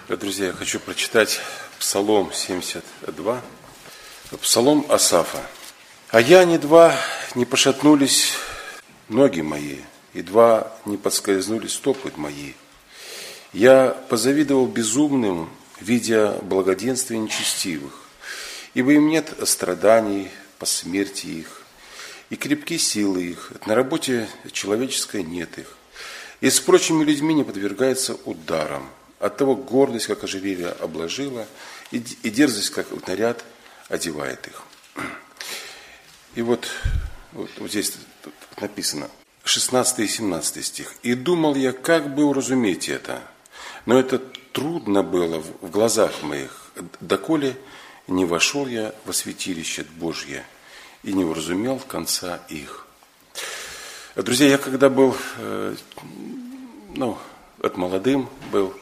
Друзья, я хочу прочитать Псалом 72, Псалом Асафа. «А я едва не пошатнулись ноги мои, едва не подскользнулись стопы мои. Я позавидовал безумным, видя благоденствие нечестивых, ибо им нет страданий по смерти их, и крепки силы их, на работе человеческой нет их, и с прочими людьми не подвергается ударам. Оттого гордость, как ожерелье, обложила, и дерзость, как наряд, одевает их». И вот здесь написано, 16 и 17 стих. «И думал я, как бы уразуметь это, но это трудно было в глазах моих, доколе не вошел я во святилище Божье и не уразумел конца их». Друзья, я когда был, от молодым был,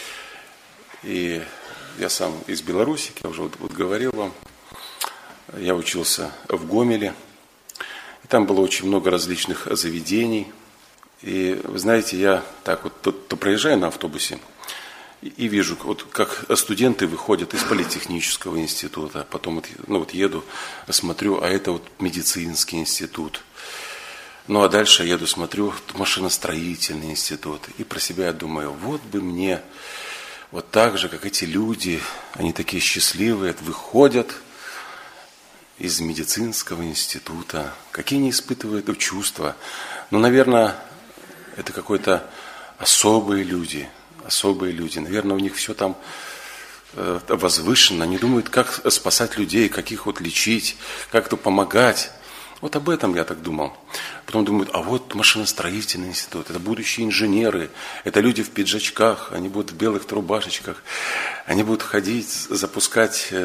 и я сам из Беларуси, я уже говорил вам, я учился в Гомеле, и там было очень много различных заведений. И вы знаете, я так вот то проезжаю на автобусе и вижу, вот как студенты выходят из политехнического института, потом еду, смотрю, а это вот медицинский институт. Ну а дальше еду, смотрю, машиностроительный институт. И про себя я думаю, вот бы мне вот так же, как эти люди, они такие счастливые, выходят из медицинского института. Какие они испытывают чувства. Ну, наверное, это какой-то особые люди. Наверное, у них все там возвышенно. Они думают, как спасать людей, как их лечить, как-то помогать. Вот об этом я так думал. Потом думают, а вот машиностроительный институт, это будущие инженеры, это люди в пиджачках, они будут в белых рубашечках, они будут ходить, запускать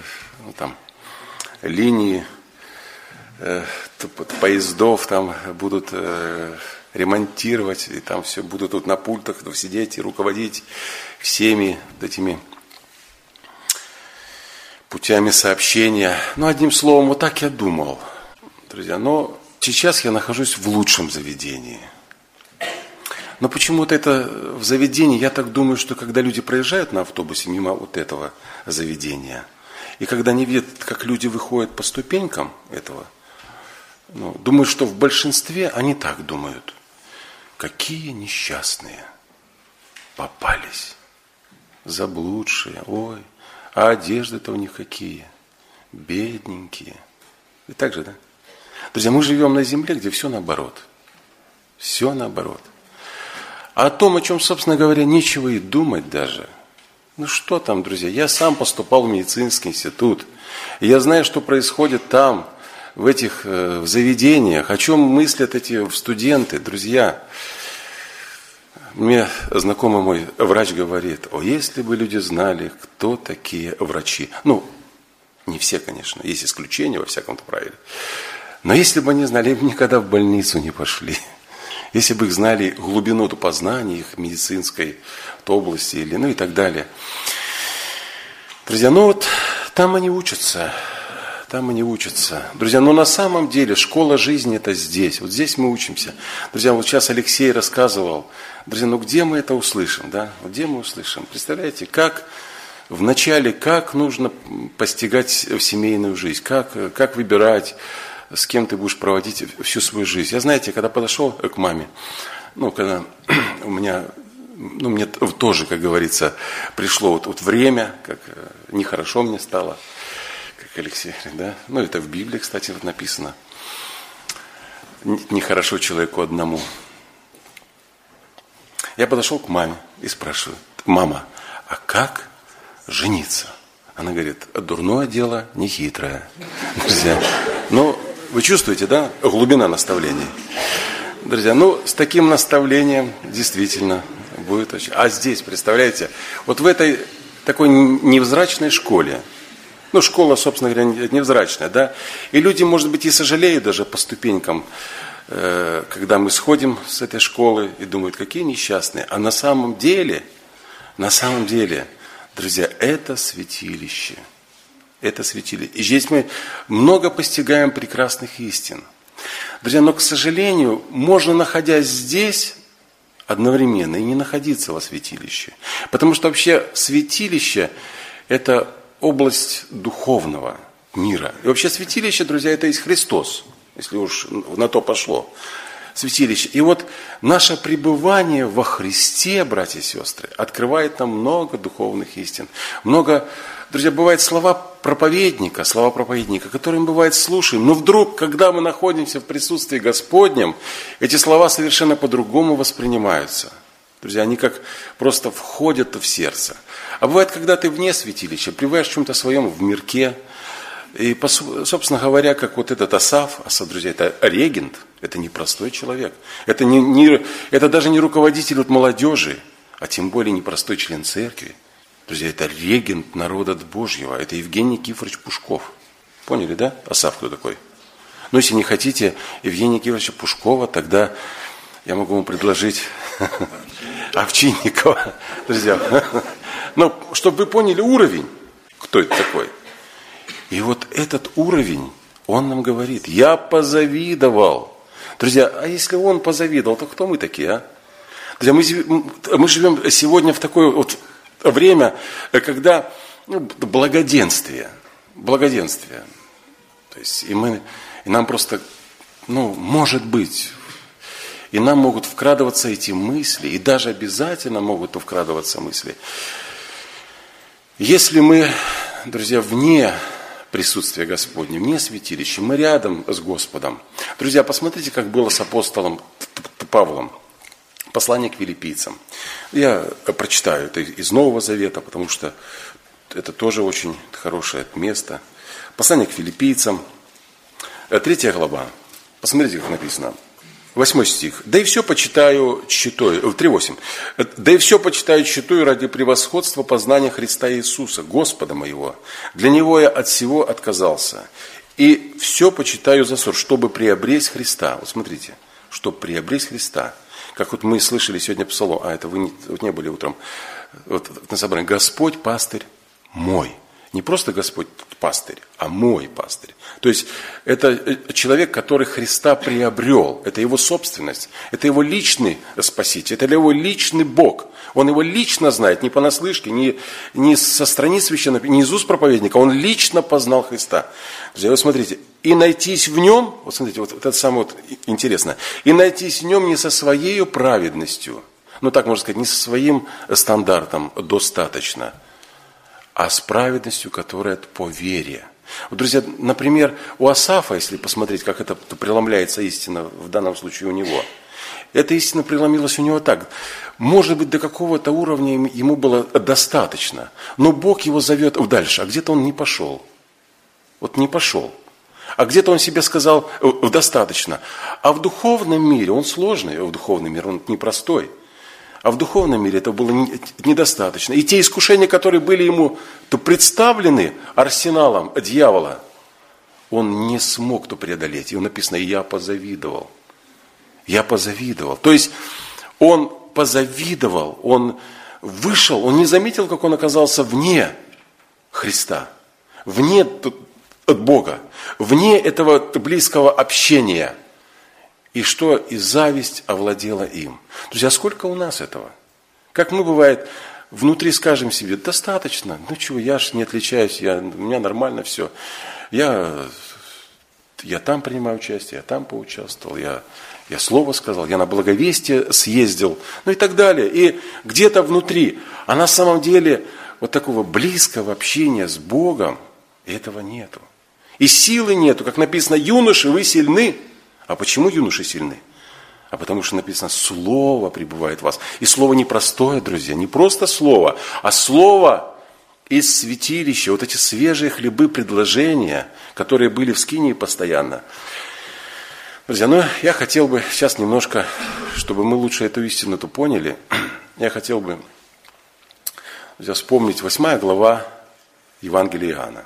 линии поездов, там будут ремонтировать, и там все будут тут на пультах сидеть и руководить всеми этими путями сообщения. Одним словом, вот так я думал. Друзья, но сейчас я нахожусь в лучшем заведении. Но почему-то это в заведении, я так думаю, что когда люди проезжают на автобусе мимо вот этого заведения, и когда они видят, как люди выходят по ступенькам этого, думаю, что в большинстве они так думают. Какие несчастные попались, заблудшие, ой, а одежды-то у них какие, бедненькие. И так же, да? Друзья, мы живем на земле, где все наоборот. Все наоборот. А о том, о чем, собственно говоря, нечего и думать даже. Что там, друзья? Я сам поступал в медицинский институт. И я знаю, что происходит там, в этих заведениях, о чем мыслят эти студенты, друзья. Мне знакомый мой врач говорит, если бы люди знали, кто такие врачи. Не все, конечно, есть исключения во всяком-то правиле. Но если бы они знали, им никогда в больницу не пошли. Если бы их знали глубину познания их медицинской области и так далее. Друзья, там они учатся. Друзья, на самом деле школа жизни это здесь. Вот здесь мы учимся. Друзья, сейчас Алексей рассказывал. Друзья, где мы это услышим? Да? Где мы услышим? Представляете, как вначале, как нужно постигать семейную жизнь, как выбирать, с кем ты будешь проводить всю свою жизнь. Я, знаете, когда подошел к маме, когда у меня, мне тоже, как говорится, пришло время, как нехорошо мне стало, как Алексей говорит, да? Это в Библии, кстати, написано. Нехорошо человеку одному. Я подошел к маме и спрашиваю, мама, а как жениться? Она говорит, дурное дело нехитрое. Друзья, вы чувствуете, да, глубина наставлений? Друзья, с таким наставлением действительно будет очень... А здесь, представляете, вот в этой такой невзрачной школе, школа, собственно говоря, невзрачная, да, и люди, может быть, и сожалеют даже по ступенькам, когда мы сходим с этой школы и думают, какие несчастные. А на самом деле, друзья, это святилище. Это святилище. И здесь мы много постигаем прекрасных истин. Друзья, но, к сожалению, можно, находясь здесь, одновременно и не находиться во святилище. Потому что вообще святилище – это область духовного мира. И вообще святилище, друзья, это есть Христос, если уж на то пошло. Святилище. И вот наше пребывание во Христе, братья и сестры, открывает нам много духовных истин. Много, друзья, бывают слова проповедника, которые мы, бывает, слушаем. Но вдруг, когда мы находимся в присутствии Господнем, эти слова совершенно по-другому воспринимаются. Друзья, они как просто входят в сердце. А бывает, когда ты вне святилища, пребываешь в чем-то своем, в мирке. И, собственно говоря, как вот этот Асаф, друзья, это регент, это не простой человек. Это даже не руководитель вот молодежи, а тем более не простой член церкви. Друзья, это регент народа Божьего, это Евгений Никифорович Пушков. Поняли, да, Асаф кто такой? Но если не хотите Евгения Никифоровича Пушкова, тогда я могу вам предложить Овчинникова. Друзья, но чтобы вы поняли уровень, кто это такой. И вот этот уровень, он нам говорит, я позавидовал. Друзья, а если он позавидовал, то кто мы такие, а? Друзья, мы живем сегодня в такое вот время, когда благоденствие. То есть, и нам просто, может быть, и нам могут вкрадываться эти мысли, и даже обязательно могут вкрадываться мысли. Если мы, друзья, вне присутствия Господня, вне святилища, мы рядом с Господом. Друзья, посмотрите, как было с апостолом Павлом. Послание к филиппийцам. Я прочитаю это из Нового Завета, потому что это тоже очень хорошее место. Послание к филиппийцам, 3 глава. Посмотрите, как написано. 8 стих. «Да и все почитаю тщетою». 3:8. «Да и все почитаю тщетою ради превосходства познания Христа Иисуса, Господа моего. Для Него я от всего отказался. И все почитаю за ссор, чтобы приобресть Христа». Вот смотрите. «Чтобы приобресть Христа». Как вот мы слышали сегодня псалом. Это вы не были утром на собрании. «Господь пастырь мой». Не просто Господь пастырь, а мой пастырь. То есть это человек, который Христа приобрел. Это его собственность. Это его личный Спаситель. Это его личный Бог. Он его лично знает. Не понаслышке, не со страниц священного, не из уст проповедника. Он лично познал Христа. Друзья, вот смотрите. И найтись в нем, вот смотрите, вот это самое вот интересное. И найтись в нем не со своей праведностью. Так можно сказать, не со своим стандартом достаточно. А с праведностью, которая по вере. Вот, друзья, например, у Асафа, если посмотреть, как это преломляется истина в данном случае у него, эта истина преломилась у него так. Может быть, до какого-то уровня ему было достаточно, но Бог его зовет дальше, а где-то он не пошел. Вот не пошел. А где-то он себе сказал достаточно. А в духовном мире, он сложный, в духовном мире он непростой. А в духовном мире это было недостаточно. И те искушения, которые были ему представлены арсеналом дьявола, он не смог преодолеть. И написано, я позавидовал. Я позавидовал. То есть он позавидовал, он вышел, он не заметил, как он оказался вне Христа, вне от Бога, вне этого близкого общения. И что? И зависть овладела им. Друзья, сколько у нас этого? Как мы, бывает, внутри скажем себе, достаточно, я ж не отличаюсь, у меня нормально все. Я там принимаю участие, я там поучаствовал, я слово сказал, я на благовестие съездил, и так далее. И где-то внутри, а на самом деле вот такого близкого общения с Богом, этого нету. И силы нету, как написано, юноши, вы сильны. А почему юноши сильны? А потому что написано, слово пребывает в вас. И слово непростое, друзья, не просто слово, а слово из святилища. Вот эти свежие хлебы предложения, которые были в скинии постоянно. Друзья, я хотел бы сейчас немножко, чтобы мы лучше эту истину поняли, я хотел бы, друзья, вспомнить 8 глава Евангелия Иоанна.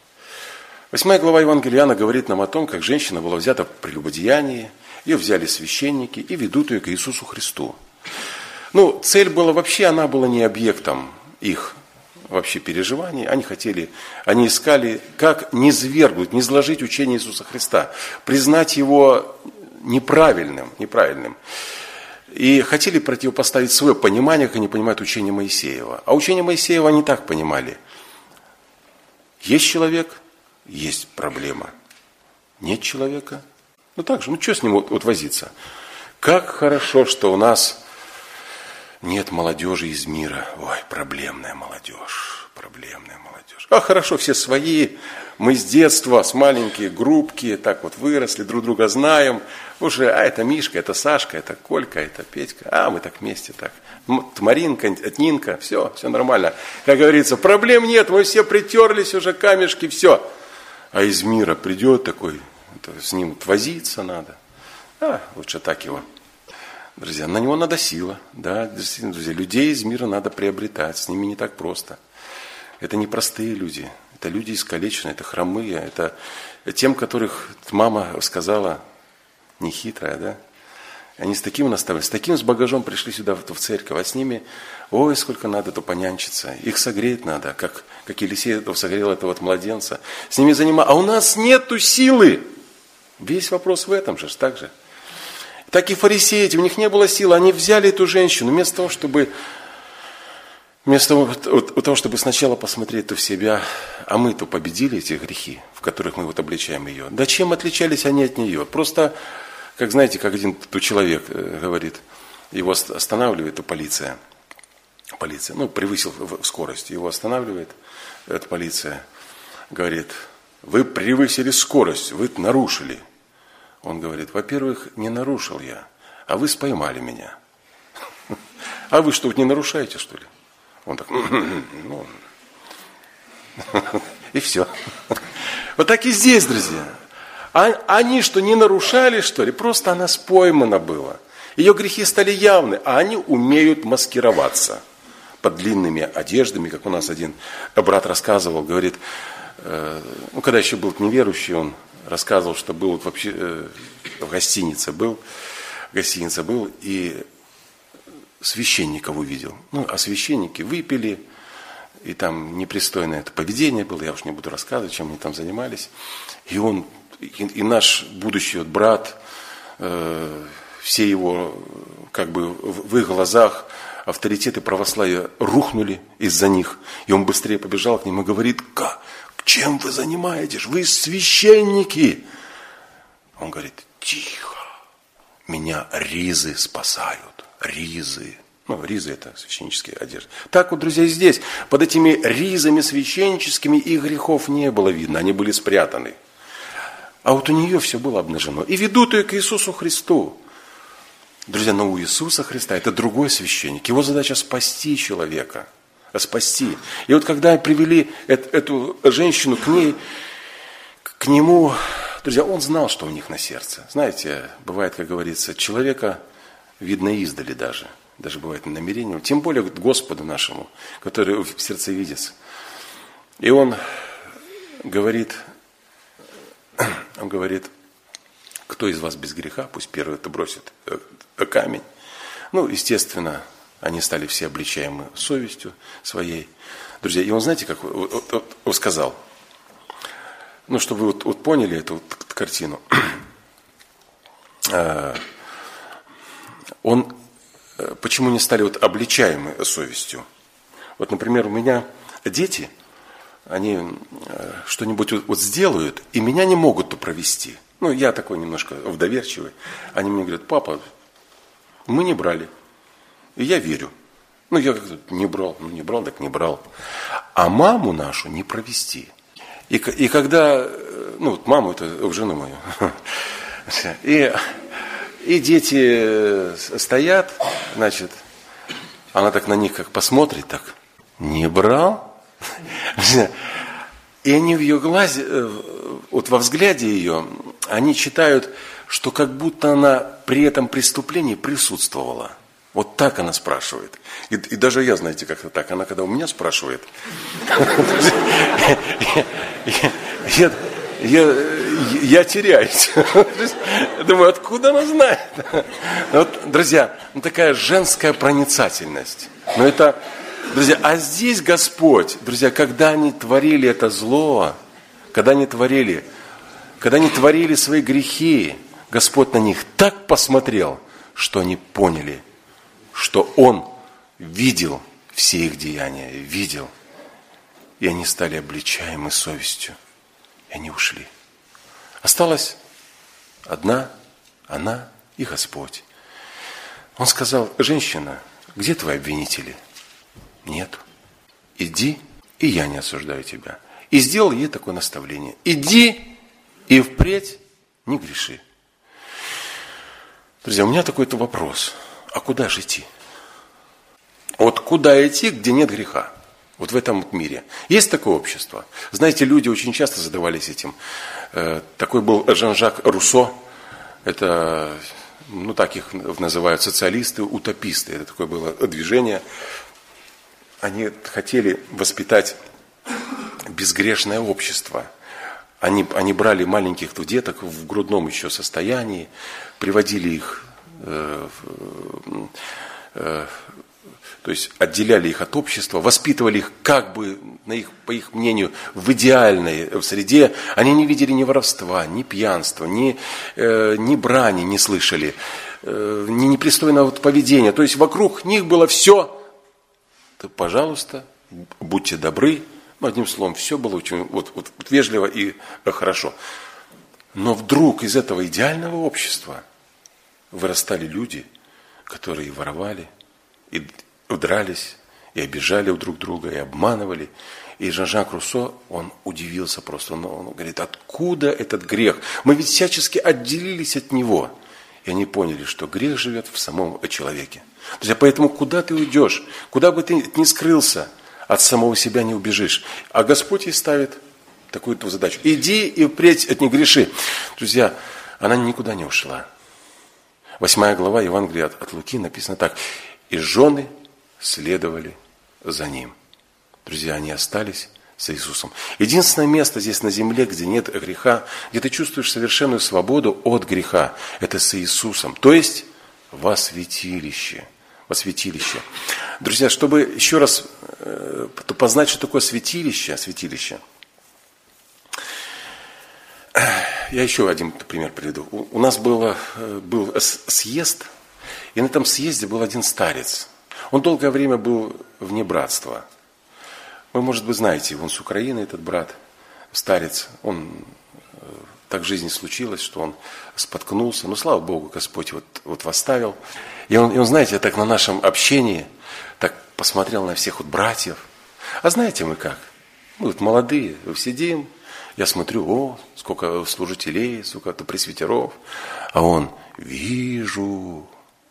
8 глава Евангелия Иоанна говорит нам о том, как женщина была взята в прелюбодеянии, ее взяли священники и ведут ее к Иисусу Христу. Цель была вообще, она была не объектом их вообще переживаний. Они искали, как низвергнуть, низложить учение Иисуса Христа, признать его неправильным. И хотели противопоставить свое понимание, как они понимают учение Моисеева. А учение Моисеева они так понимали. Есть человек, есть проблема. Нет человека. Ну так же, что с ним вот возиться? Как хорошо, что у нас нет молодежи из мира. Ой, проблемная молодежь, проблемная молодежь. А хорошо, все свои. Мы с детства, с маленькие группки, так вот выросли, друг друга знаем. Уже, это Мишка, это Сашка, это Колька, это Петька. Мы так вместе, так. Маринка, Нинка, все нормально. Как говорится, проблем нет, мы все притерлись уже, камешки, все. А из мира придет такой, с ним возиться надо. Лучше так его. Друзья, на него надо сила. Да, действительно, друзья, людей из мира надо приобретать, с ними не так просто. Это не простые люди, это люди искалеченные, это хромые, это тем, которых мама сказала, нехитрая, да? Они с таким наставлением, с таким с багажом пришли сюда в церковь, а с ними, ой, сколько надо то понянчиться, их согреть надо, как Елисей согрел этого вот младенца, с ними заниматься, а у нас нету силы. Весь вопрос в этом же, так же. Так и фарисеи, у них не было силы, они взяли эту женщину, вместо того, чтобы сначала посмотреть в себя, а мы-то победили эти грехи, в которых мы вот обличаем ее. Да чем отличались они от нее? Просто, как знаете, как один тут человек говорит, его останавливает полиция, превысил скорость, его останавливает эта полиция, говорит, вы превысили скорость, вы нарушили. Он говорит, во-первых, не нарушил я, а вы споймали меня. А вы что, не нарушаете, что ли? Он так, и все. Вот так и здесь, друзья. Они что, не нарушали, что ли? Просто она споймана была. Ее грехи стали явны, а они умеют маскироваться под длинными одеждами, как у нас один брат рассказывал, говорит, когда еще был неверующий, он рассказывал, что был вообще в гостинице был, и священников увидел. А священники выпили, и там непристойное это поведение было, я уж не буду рассказывать, чем они там занимались. И он, и наш будущий брат, все его, в их глазах авторитеты православия рухнули из-за них. И он быстрее побежал к ним и говорит, чем вы занимаетесь? Вы священники. Он говорит, тихо, меня ризы спасают. Ризы. Ризы это священнические одежды. Так вот, друзья, и здесь, под этими ризами священническими их грехов не было видно, они были спрятаны. А вот у нее все было обнажено. И ведут ее к Иисусу Христу. Друзья, но у Иисуса Христа это другой священник. Его задача спасти человека. Спасти. И вот когда привели эту женщину к нему, друзья, он знал, что у них на сердце. Знаете, бывает, как говорится, человека видно издали даже. Даже бывает намерение. Тем более Господу нашему, который в сердце видится. И он говорит, кто из вас без греха, пусть первый это бросит камень. Естественно, они стали все обличаемы совестью своей. Друзья, и он, знаете, как он сказал, чтобы вы поняли эту картину. Почему не стали обличаемы совестью? Например, у меня дети, они что-нибудь сделают, и меня не могут провести. Я такой немножко вдоверчивый. Они мне говорят, папа, мы не брали. И я верю. Я как-то не брал, так не брал. А маму нашу не провести. И когда, маму это жену мою. И дети стоят, она так на них как посмотрит, так, не брал? И они в ее глазе, во взгляде ее, они читают, что как будто она при этом преступлении присутствовала. Вот так она спрашивает. И даже я, знаете, как-то так. Она когда у меня спрашивает, я теряюсь. Думаю, откуда она знает? Друзья, такая женская проницательность. Друзья, а здесь Господь, друзья, когда они творили это зло, когда они творили свои грехи, Господь на них так посмотрел, что они поняли, что Он видел все их деяния, видел. И они стали обличаемы совестью. И они ушли. Осталась одна, она и Господь. Он сказал: женщина, где твои обвинители? Нет. Иди, и я не осуждаю тебя. И сделал ей такое наставление: иди и впредь не греши. Друзья, у меня такой-то вопрос. А куда же идти? Вот куда идти, где нет греха? Вот в этом мире. Есть такое общество. Знаете, люди очень часто задавались этим. Такой был Жан-Жак Руссо. Это, так их называют социалисты, утописты. Это такое было движение. Они хотели воспитать безгрешное общество. Они брали маленьких деток в грудном еще состоянии, приводили их, то есть отделяли их от общества, воспитывали их как бы, по их мнению, в идеальной среде. Они не видели ни воровства, ни пьянства, ни брани не слышали, ни непристойного поведения. То есть вокруг них было все. То, пожалуйста, будьте добры. Одним словом, все было очень вежливо и хорошо. Но вдруг из этого идеального общества вырастали люди, которые воровали, и дрались, и обижали друг друга, и обманывали. И Жан-Жак Руссо, он удивился просто. Он говорит: откуда этот грех? Мы ведь всячески отделились от него. И они поняли, что грех живет в самом человеке. Друзья, поэтому куда ты уйдешь? Куда бы ты ни скрылся, от самого себя не убежишь. А Господь ей ставит такую-то задачу: иди и впредь не греши. Друзья, она никуда не ушла. 8 глава Евангелия от Луки написано так: и жены следовали за ним. Друзья, они остались с Иисусом. Единственное место здесь на земле, где нет греха, где ты чувствуешь совершенную свободу от греха, это с Иисусом. То есть во святилище. Во святилище. Друзья, чтобы еще раз познать, что такое святилище, я еще один пример приведу. У нас был съезд, и на этом съезде был один старец. Он долгое время был вне братства. Вы, может быть, знаете, он с Украины, этот брат, старец. Так в жизни случилось, что он споткнулся. Но, слава Богу, Господь вот восставил. И он, знаете, так на нашем общении так посмотрел на всех братьев. А знаете мы как? Мы молодые, сидим. Я смотрю: сколько служителей, сколько пресвитеров. А он: вижу.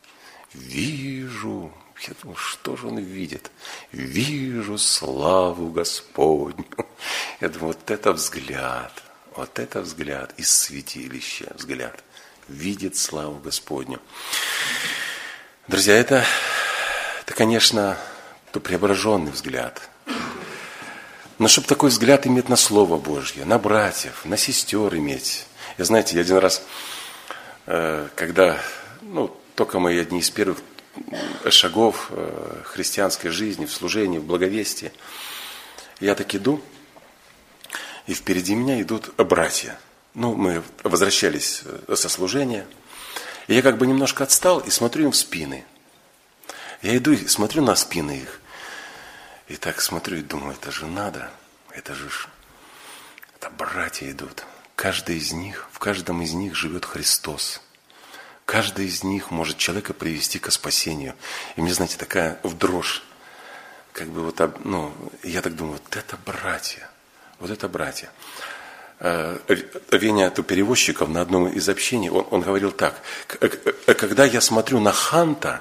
Я думаю, что же он видит? Вижу славу Господню. Я думаю, вот это взгляд из святилища, взгляд. Видит славу Господню. Друзья, это конечно, преображенный взгляд. Но чтобы такой взгляд иметь на Слово Божье, на братьев, на сестер иметь. Я один раз, когда, только мы одни из первых шагов христианской жизни, в служении, в благовестии, я так иду, и впереди меня идут братья. Мы возвращались со служения, и я как бы немножко отстал и смотрю им в спины. Я иду и смотрю на спины их. И так смотрю и думаю: это же надо, это братья идут. В каждом из них живет Христос. Каждый из них может человека привести ко спасению. И мне, знаете, такая дрожь. Я так думаю: вот это братья. Веня перевозчиков на одном из общений, он говорил так: когда я смотрю на ханта,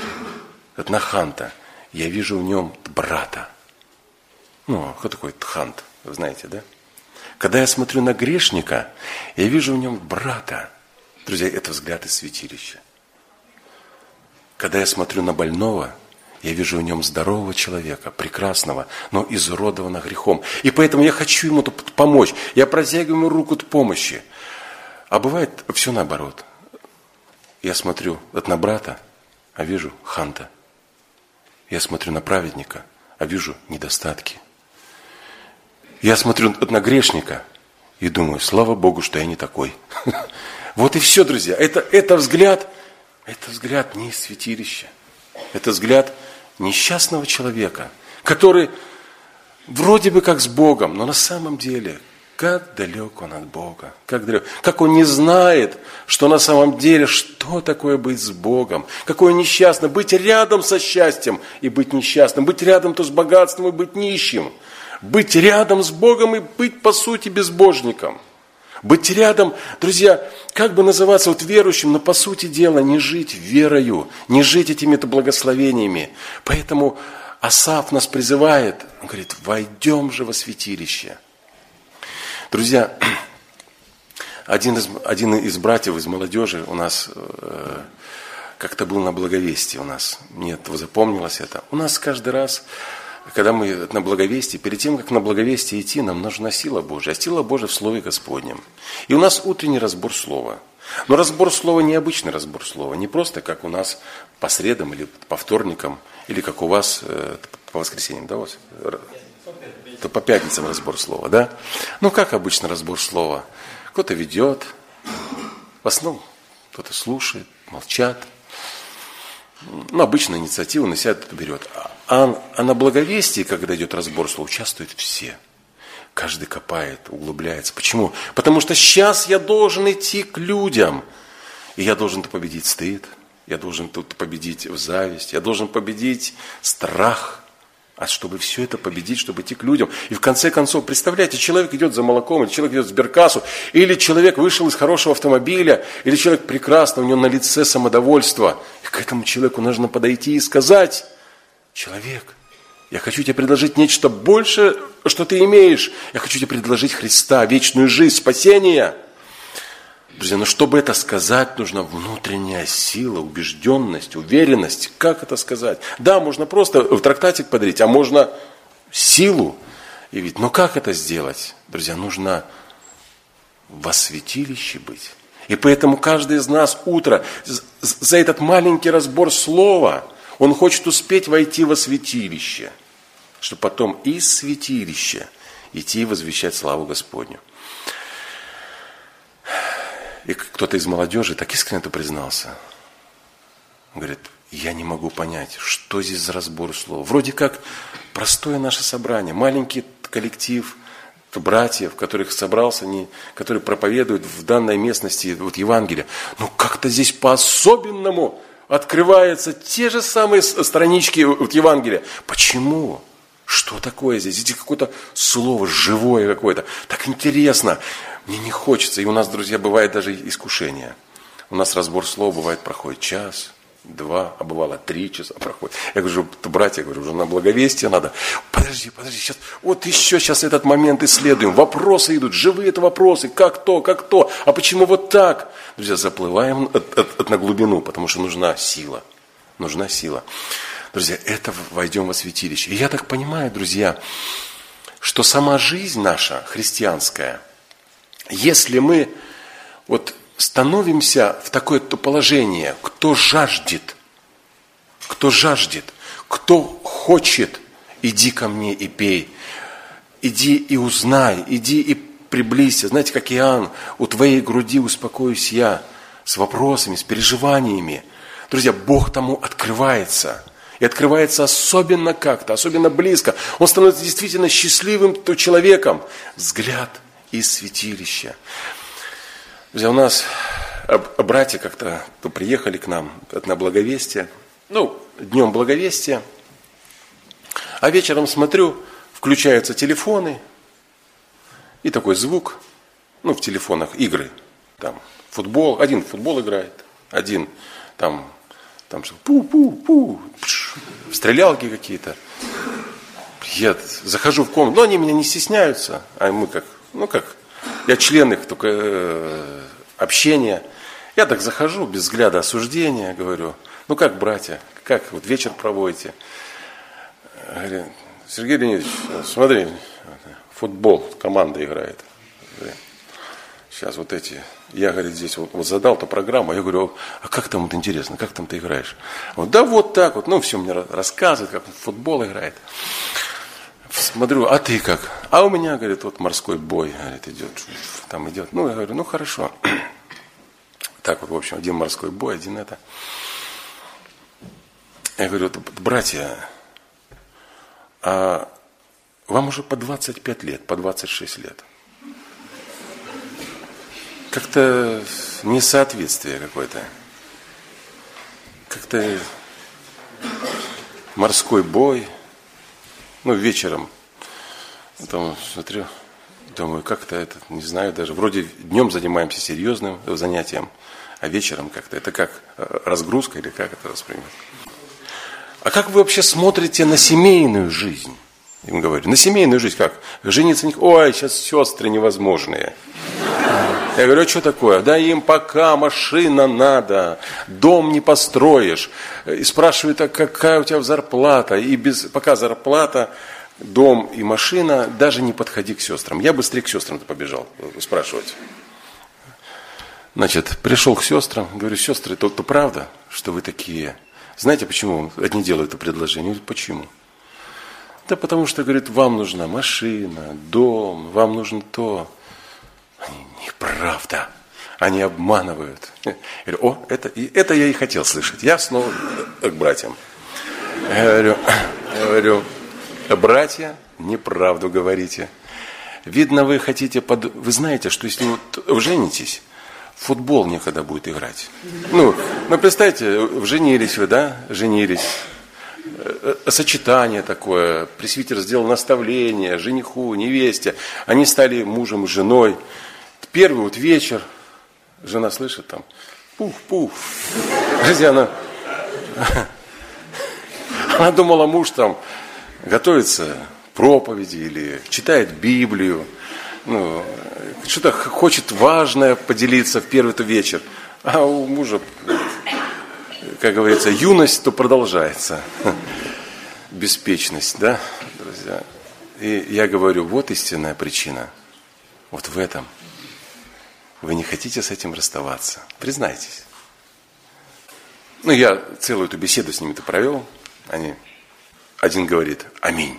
я вижу в нем брата. Кто такой хант, вы знаете, да? Когда я смотрю на грешника, я вижу в нем брата. Друзья, это взгляд из святилища. Когда я смотрю на больного, я вижу в нем здорового человека, прекрасного, но изуродованного грехом. И поэтому я хочу ему помочь. Я протягиваю ему руку помощи. А бывает все наоборот. Я смотрю на брата, а вижу ханта. Я смотрю на праведника, а вижу недостатки. Я смотрю на грешника и думаю: слава Богу, что я не такой. Вот и все, друзья. Это взгляд не из святилища. Это взгляд несчастного человека, который вроде бы как с Богом, но на самом деле, как далек он от Бога, как он не знает, что на самом деле, что такое быть с Богом, какое несчастно быть рядом со счастьем и быть несчастным, быть рядом то с богатством и быть нищим, быть рядом с Богом и быть по сути безбожником. Быть рядом, друзья, как бы называться вот верующим, но по сути дела не жить верою, не жить этими-то благословениями. Поэтому Асаф нас призывает, он говорит, войдем же во святилище. Друзья, один из братьев из молодежи у нас как-то был на благовестии у нас. Мне это запомнилось это. У нас каждый раз, когда мы на благовестии, перед тем, как на благовестие идти, нам нужна сила Божья. А сила Божья в Слове Господнем. И у нас утренний разбор слова. Но разбор слова не обычный разбор слова. Не просто как у нас по средам или по вторникам, или как у вас по воскресеньям, да, вот? То по пятницам разбор слова, да? Ну, как обычно разбор слова? Кто-то ведет, в основном кто-то слушает, молчат. Ну, обычно инициативу на себя кто-то берет. А на благовестии, когда идет разбор слова, участвуют все. Каждый копает, углубляется. Почему? Потому что сейчас я должен идти к людям. И я должен тут победить стыд. Я должен тут победить зависть. Я должен победить страх. А чтобы все это победить, чтобы идти к людям. И в конце концов, представляете, человек идет за молоком, или человек идет в сберкассу, или человек вышел из хорошего автомобиля, или человек прекрасно, у него на лице самодовольство. И к этому человеку нужно подойти и сказать: человек, я хочу тебе предложить нечто большее, что ты имеешь. Я хочу тебе предложить Христа, вечную жизнь, спасение. Друзья, но чтобы это сказать, нужна внутренняя сила, убежденность, уверенность. Как это сказать? Да, можно просто в трактатик подарить, а можно силу явить. Но как это сделать? Друзья, нужно во святилище быть. И поэтому каждый из нас утро за этот маленький разбор слова, он хочет успеть войти во святилище, чтобы потом из святилища идти и возвещать славу Господню. И кто-то из молодежи так искренне это признался. Он говорит, я не могу понять, что здесь за разбор слова. Вроде как простое наше собрание, маленький коллектив братьев, которых собрался, которые проповедуют в данной местности вот Евангелие. Но как-то здесь по-особенному открываются те же самые странички вот Евангелия. Почему? Что такое здесь? Здесь какое-то слово живое какое-то. Так интересно. Мне не хочется. И у нас, друзья, бывает даже искушение. У нас разбор слов бывает проходит час, 2, а бывало 3 часа проходит. Я говорю, братья, уже на благовестие надо. Подожди, сейчас, вот еще сейчас этот момент исследуем. Вопросы идут, живые это вопросы. Как то, а почему вот так? Друзья, заплываем на глубину, потому что нужна сила. Нужна сила. Друзья, это войдем во святилище. И я так понимаю, друзья, что сама жизнь наша, христианская, если мы вот становимся в такое-то положение, кто жаждет, кто хочет, иди ко мне и пей, иди и узнай, иди и приблизься. Знаете, как Иоанн, у твоей груди успокоюсь я, с вопросами, с переживаниями. Друзья, Бог тому открывается. И открывается особенно как-то, особенно близко. Он становится действительно счастливым человеком. Взгляд из святилища. Друзья, у нас братья как-то приехали к нам на благовестие. Днем благовестия. А вечером смотрю, включаются телефоны. И такой звук. В телефонах игры. Там футбол. Один в футбол играет. Один там что пу-пу-пу. Стрелялки какие-то. Я захожу в комнату. Но они меня не стесняются. А мы как? Я член их только общения. Я так захожу, без взгляда осуждения, говорю, как, братья, как вот вечер проводите? Говорю, Сергей Леонидович, смотри, футбол, команда играет. Сейчас вот эти, я, говорит, здесь вот задал-то программу, я говорю, а как там вот интересно, как там ты играешь? Да вот так вот, все мне рассказывает, как футбол играет. Смотрю, а ты как? А у меня, говорит, вот морской бой, говорит, идет. Я говорю, хорошо. Так вот, в общем, один морской бой, один это. Я говорю: братья, а вам уже по 25 лет, по 26 лет. Как-то несоответствие какое-то. Как-то морской бой. Вечером. Там смотрю, думаю, как-то это, не знаю даже. Вроде днем занимаемся серьезным занятием, а вечером как-то. Это как разгрузка или как это воспринимать? А как вы вообще смотрите на семейную жизнь? Я ему говорю: на семейную жизнь как? Жениться не... Ой, сейчас сестры невозможные. Я говорю: а что такое? Да им пока машина надо, дом не построишь. И спрашивают: а какая у тебя зарплата? И пока зарплата, дом и машина, даже не подходи к сестрам. Я быстрее к сестрам-то побежал спрашивать. Значит, пришел к сестрам, говорю: сестры, то правда, что вы такие? Знаете, почему одни делают это предложение? Говорю: почему? Да потому что, говорит, вам нужна машина, дом, вам нужно то. Они: неправда. Они обманывают. Я говорю: это я и хотел слышать. Я снова к братьям. Я говорю: братья, неправду говорите. Видно, вы хотите Вы знаете, что если вы женитесь, в футбол некогда будет играть. Представьте, женились вы, да? Женились. Сочетание такое. Пресвитер сделал наставление жениху, невесте. Они стали мужем и женой. Первый вечер. Жена слышит там: пух-пух. Друзья, она думала, муж там готовится к проповеди или читает Библию. Что-то хочет важное поделиться в первый вечер. А у мужа, как говорится, юность, то продолжается. Беспечность, да, друзья? И я говорю: вот истинная причина. Вот в этом. Вы не хотите с этим расставаться. Признайтесь. Я целую эту беседу с ними-то провел. Один говорит: аминь.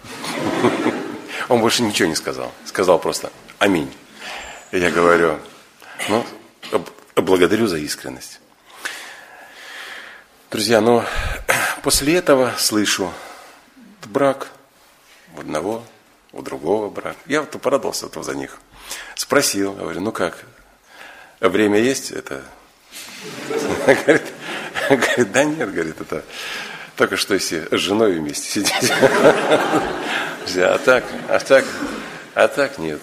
Он больше ничего не сказал. Сказал просто: аминь. И я говорю: благодарю за искренность. Друзья, после этого слышу: брак у одного, у другого брак. Я порадовался за них. Спросил, говорю: как? Время есть? Это... Говорит: да нет, говорит, это только что если с женой вместе сидеть. А так нет.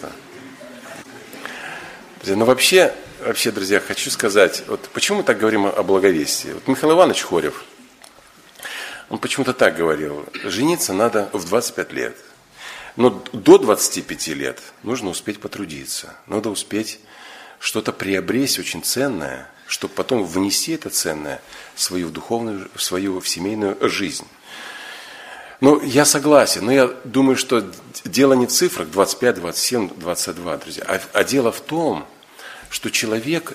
Вообще, друзья, хочу сказать, почему мы так говорим о благовестии. Михаил Иванович Хорев, он почему-то так говорил: жениться надо в 25 лет. Но до 25 лет нужно успеть потрудиться. Надо успеть что-то приобрести очень ценное, чтобы потом внести это ценное в свою духовную, в свою семейную жизнь. Я согласен, но я думаю, что дело не в цифрах 25, 27, 22, друзья, а дело в том, что человек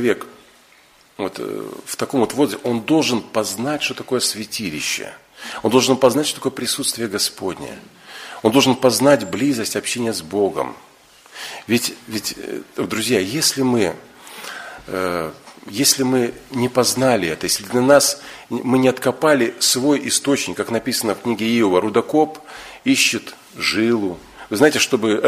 в таком возрасте, он должен познать, что такое святилище. Он должен познать, что такое присутствие Господне. Он должен познать близость общения с Богом. Ведь, друзья, если мы не познали это, если для нас мы не откопали свой источник, как написано в книге Иова, рудокоп ищет жилу. Вы знаете, чтобы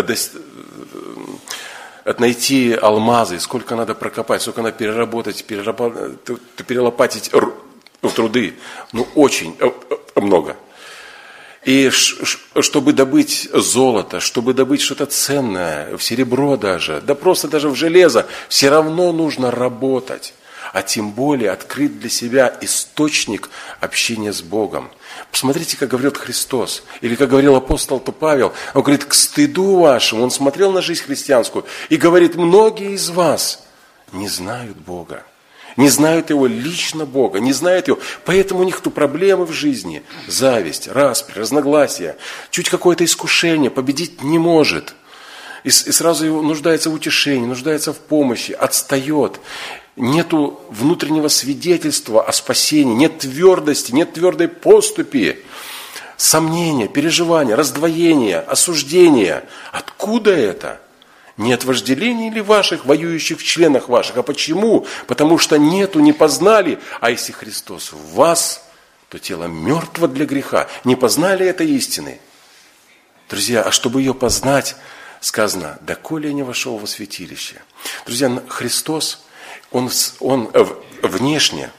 найти алмазы, сколько надо прокопать, сколько надо перелопатить труды. Очень много. И чтобы добыть золото, чтобы добыть что-то ценное, в серебро даже, да просто даже в железо, все равно нужно работать. А тем более открыть для себя источник общения с Богом. Посмотрите, как говорит Христос, или как говорил апостол Павел. Он говорит: к стыду вашему, он смотрел на жизнь христианскую и говорит: многие из вас не знают Бога. Не знают Его лично Бога, не знают Его. Поэтому у них проблемы в жизни. Зависть, распри, разногласия. Чуть какое-то искушение победить не может. И сразу его нуждается в утешении, нуждается в помощи, отстает. Нету внутреннего свидетельства о спасении, нет твердости, нет твердой поступи. Сомнения, переживания, раздвоения, осуждения. Откуда это? Не от вожделений ли ваших, воюющих в членах ваших? А почему? Потому что не познали, а если Христос в вас, то тело мертво для греха. Не познали этой истины. Друзья, а чтобы ее познать, сказано, доколе я не вошел во святилище. Друзья, Христос, Он внешне,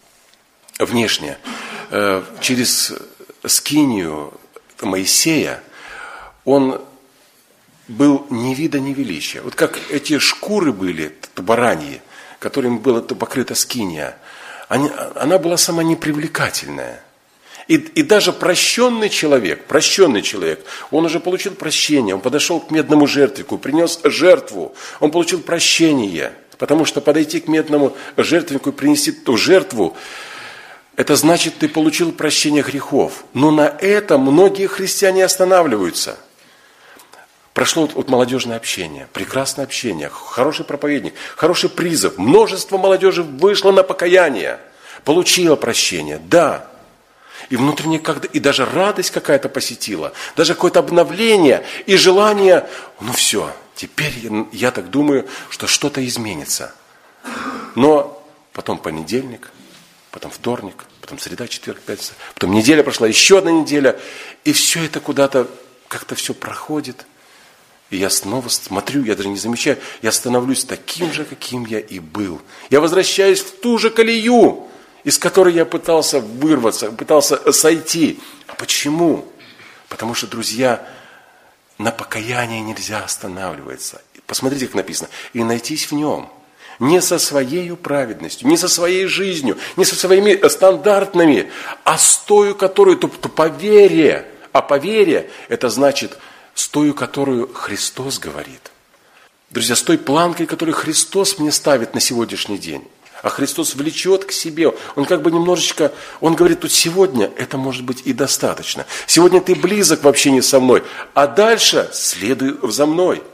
через скинию Моисея, Он был ни вида, ни величия. Вот как эти шкуры были, бараньи, которыми была покрыта скиния, она была сама непривлекательная. И даже прощенный человек, он уже получил прощение, он подошел к медному жертвеннику, принес жертву, он получил прощение, потому что подойти к медному жертвеннику и принести ту жертву, это значит, ты получил прощение грехов. Но на этом многие христиане останавливаются. Прошло вот молодежное общение, прекрасное общение, хороший проповедник, хороший призыв. Множество молодежи вышло на покаяние, получило прощение, да. И внутренне и даже радость какая-то посетила, даже какое-то обновление и желание, ну все, теперь я так думаю, что что-то изменится. Но потом понедельник, потом вторник, потом среда, четверг, пятница, потом неделя прошла, еще одна неделя, и все это куда-то как-то все проходит. И я снова смотрю, я даже не замечаю, я становлюсь таким же, каким я и был. Я возвращаюсь в ту же колею, из которой я пытался вырваться, пытался сойти. А почему? Потому что, друзья, на покаяние нельзя останавливаться. Посмотрите, как написано. И найтись в нем. Не со своей праведностью, не со своей жизнью, не со своими стандартными, а с той, которую, то по вере. А по вере это значит с той, которую Христос говорит. Друзья, с той планкой, которую Христос мне ставит на сегодняшний день. А Христос влечет к себе. Он как бы немножечко, Он говорит, тут сегодня это может быть и достаточно. Сегодня ты близок в общении со мной, а дальше следуй за мной.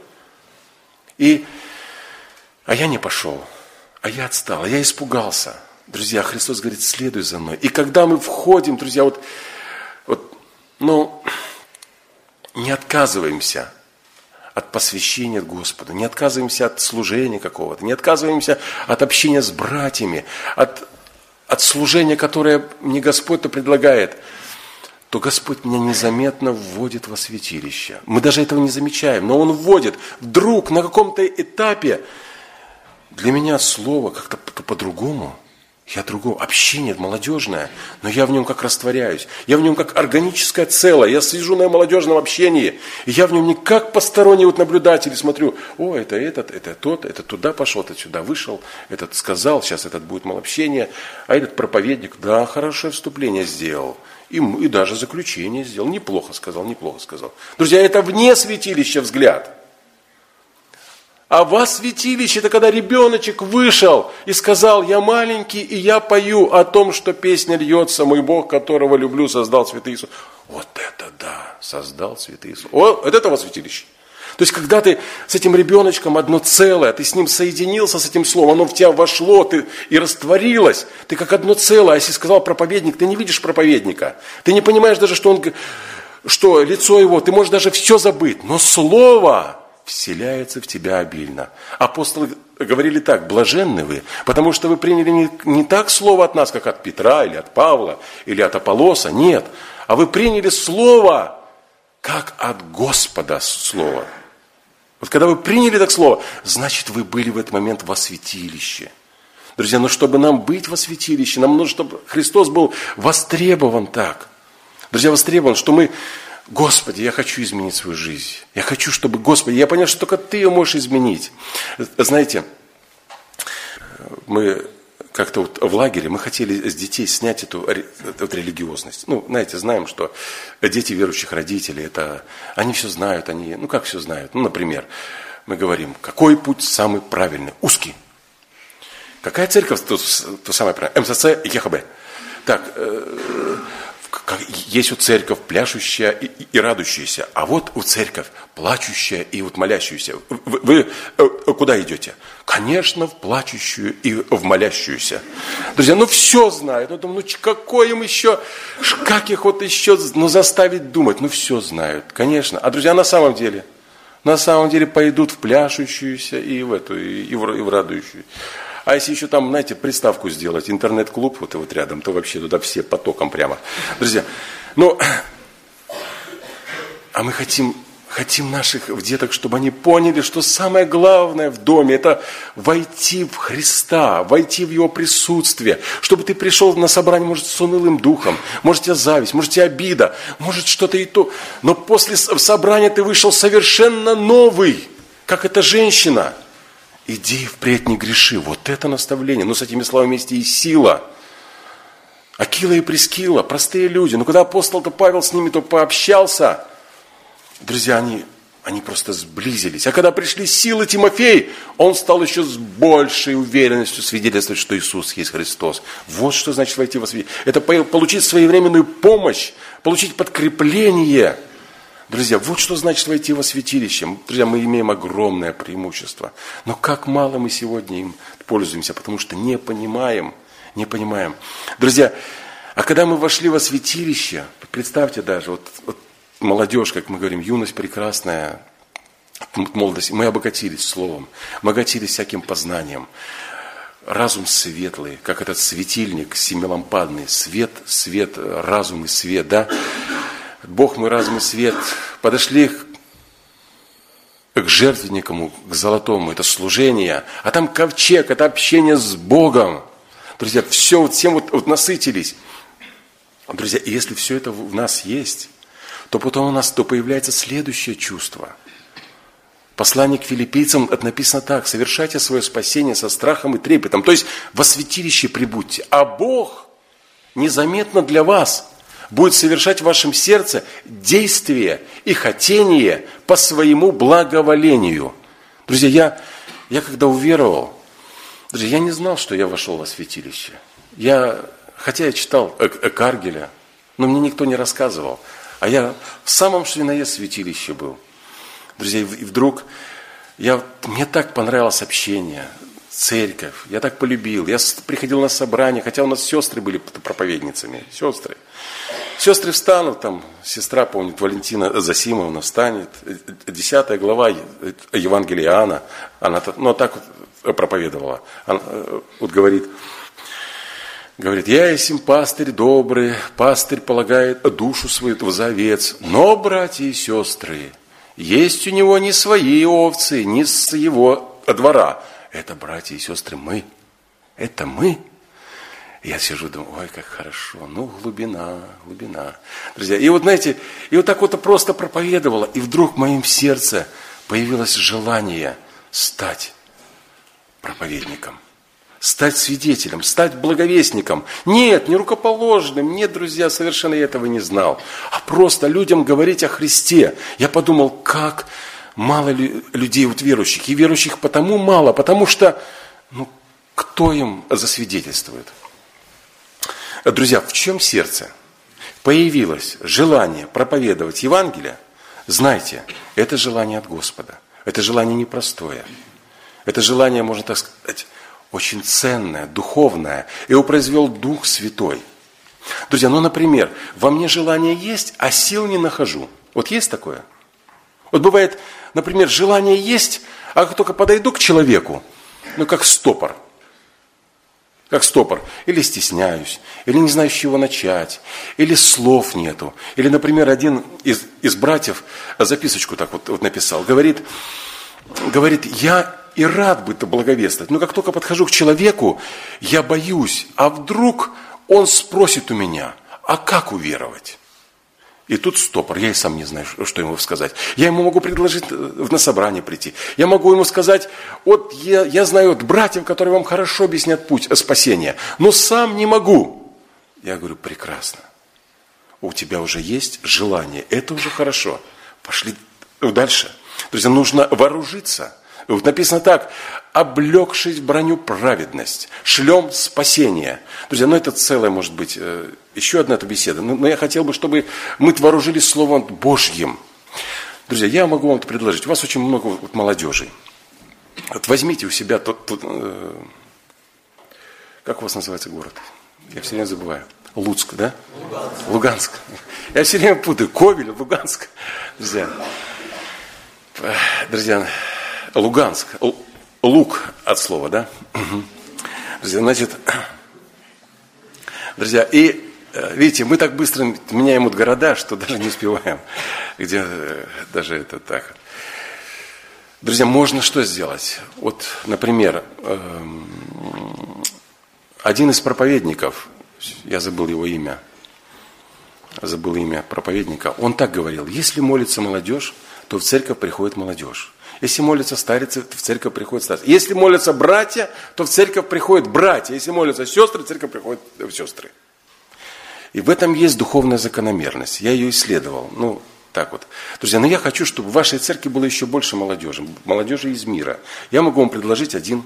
А я не пошел, а я отстал, а я испугался. Друзья, Христос говорит, следуй за мной. И когда мы входим, друзья, не отказываемся от посвящения Господу, не отказываемся от служения какого-то, не отказываемся от общения с братьями, от служения, которое мне Господь-то предлагает, то Господь меня незаметно вводит во святилище. Мы даже этого не замечаем, но Он вводит. Вдруг на каком-то этапе для меня слово как-то по-другому. Я другого. Общение молодежное, но я в нем как растворяюсь. Я в нем как органическое целое. Я сижу на молодежном общении, и я в нем не как посторонний наблюдатель смотрю. О, это тот, этот туда пошел, этот сюда вышел, этот сказал, сейчас этот будет малообщение, а этот проповедник, да, хорошее вступление сделал. И даже заключение сделал. Неплохо сказал. Друзья, это вне святилища взгляд. А во святилище, это когда ребеночек вышел и сказал, я маленький, и я пою о том, что песня льется, мой Бог, которого люблю, создал святый Иисус. Вот это да, создал святый Иисус. Вот это во святилище. То есть, когда ты с этим ребеночком одно целое, ты с ним соединился, с этим словом, оно в тебя вошло и растворилось, ты как одно целое. А если сказал проповедник, ты не видишь проповедника, ты не понимаешь даже, что лицо его, ты можешь даже все забыть, но слово вселяется в тебя обильно. Апостолы говорили так, блаженны вы, потому что вы приняли не так слово от нас, как от Петра, или от Павла, или от Аполлоса, нет, а вы приняли слово, как от Господа слово. Вот когда вы приняли так слово, значит, вы были в этот момент во святилище. Друзья, но чтобы нам быть во святилище, нам нужно, чтобы Христос был востребован так. Друзья, востребован, что мы... Господи, я хочу изменить свою жизнь. Я хочу, чтобы, Господи, я понял, что только Ты ее можешь изменить. Знаете, мы как-то в лагере, мы хотели с детей снять эту религиозность. Знаете, знаем, что дети верующих родителей, они все знают, как все знают? Например, мы говорим, какой путь самый правильный? Узкий. Какая церковь, то самое правильное? МСЦ, ЕХБ. Так, есть у церковь пляшущая и радующаяся, а вот у церковь плачущая и молящаяся. Вы куда идете? Конечно, в плачущую и в молящуюся. Друзья, все знают. Думаю, какой им еще, как их еще заставить думать? Все знают, конечно. А, друзья, на самом деле пойдут в пляшущуюся и в радующую. А если еще там, знаете, приставку сделать, интернет-клуб вот рядом, то вообще туда все потоком прямо. Друзья, а мы хотим наших деток, чтобы они поняли, что самое главное в доме – это войти в Христа, войти в Его присутствие. Чтобы ты пришел на собрание, может, с унылым духом, может, у тебя зависть, может, у тебя обида, может, что-то и то. Но после собрания ты вышел совершенно новый, как эта женщина. Иди впредь не греши. Вот это наставление. Но с этими словами есть и сила. Акила и Прискила, простые люди. Но когда апостол-то Павел с ними то пообщался, друзья, они просто сблизились. А когда пришли силы Тимофей, он стал еще с большей уверенностью свидетельствовать, что Иисус есть Христос. Вот что значит войти во святилище. Это получить своевременную помощь, получить подкрепление. Друзья, вот что значит войти во святилище. Друзья, мы имеем огромное преимущество. Но как мало мы сегодня им пользуемся, потому что не понимаем. Друзья, а когда мы вошли во святилище, представьте даже, вот молодежь, как мы говорим, юность прекрасная, молодость, мы обогатились словом, мы обогатились всяким познанием. Разум светлый, как этот светильник семилампадный, свет, разум и свет, да? Бог мой, разум и свет. Подошли к жертвеннику, к золотому, это служение, а там ковчег, это общение с Богом. Друзья, всем насытились. Друзья, и если все это в нас есть, то потом у нас появляется следующее чувство. Послание к филиппийцам написано так: совершайте свое спасение со страхом и трепетом. То есть во святилище прибудьте, а Бог незаметно для вас будет совершать в вашем сердце действия и хотение по своему благоволению. Друзья, я когда уверовал, друзья, я не знал, что я вошел во святилище. Хотя я читал Каргеля, но мне никто не рассказывал. А я в самом что ни на есть святилище был. Друзья, и вдруг мне так понравилось общение, церковь. Я так полюбил. Я приходил на собрание, хотя у нас сестры были проповедницами. Сестры встанут, там сестра, помнит, Валентина Засимовна встанет. 10 глава Евангелия Иоанна. Она так вот проповедовала. Она вот говорит, я есть им пастырь добрый, пастырь полагает душу свою за овец. Но, братья и сестры, есть у него не свои овцы, не с его двора. Это, братья и сестры, мы. Это мы. Я сижу, думаю, ой, как хорошо. Глубина. Друзья, и вот, знаете, и вот так вот просто проповедовала. И вдруг в моем сердце появилось желание стать проповедником. Стать свидетелем, стать благовестником. Нет, не рукоположным. Нет, друзья, совершенно я этого не знал. А просто людям говорить о Христе. Я подумал, как мало людей вот верующих. И верующих потому мало, потому что, кто им засвидетельствует? Друзья, в чем сердце появилось желание проповедовать Евангелие? Знайте, это желание от Господа. Это желание непростое. Это желание, можно так сказать, очень ценное, духовное. Его произвел Дух Святой. Друзья, например, во мне желание есть, а сил не нахожу. Вот есть такое? Вот бывает, например, желание есть, а как только подойду к человеку, как стопор. Или стесняюсь, или не знаю, с чего начать, или слов нету. Или, например, один из братьев записочку так вот написал. Говорит, я и рад бы-то благовествовать, но как только подхожу к человеку, я боюсь, а вдруг он спросит у меня, а как уверовать? И тут стопор, я и сам не знаю, что ему сказать. Я ему могу предложить на собрание прийти. Я могу ему сказать, вот я знаю братьев, которые вам хорошо объяснят путь спасения, но сам не могу. Я говорю, прекрасно. У тебя уже есть желание, это уже хорошо. Пошли дальше. Друзья, нужно вооружиться. Вот написано так, облегшись в броню праведность, шлем спасение. Друзья, это целая, может быть, еще одна эта беседа. Но я хотел бы, чтобы мы вооружились Словом Божьим. Друзья, я могу вам это предложить. У вас очень много молодежи. Вот возьмите у себя как у вас называется город? Я все время забываю. Луцк, да? Луганск. Я все время путаю. Ковель, Луганск. Друзья, Луганск. Лук от слова, да? Друзья, и видите, мы так быстро меняем вот города, что даже не успеваем. Где даже это так. Друзья, можно что сделать? Вот, например, один из проповедников, я забыл его имя, проповедника, он так говорил: если молится молодежь, то в церковь приходит молодежь. Если молятся старицы, то в церковь приходят старцы. Если молятся братья, то в церковь приходят братья. Если молятся сестры, в церковь приходят сестры. И в этом есть духовная закономерность. Я ее исследовал. Так вот. Друзья, я хочу, чтобы в вашей церкви было еще больше молодежи. Молодежи из мира. Я могу вам предложить один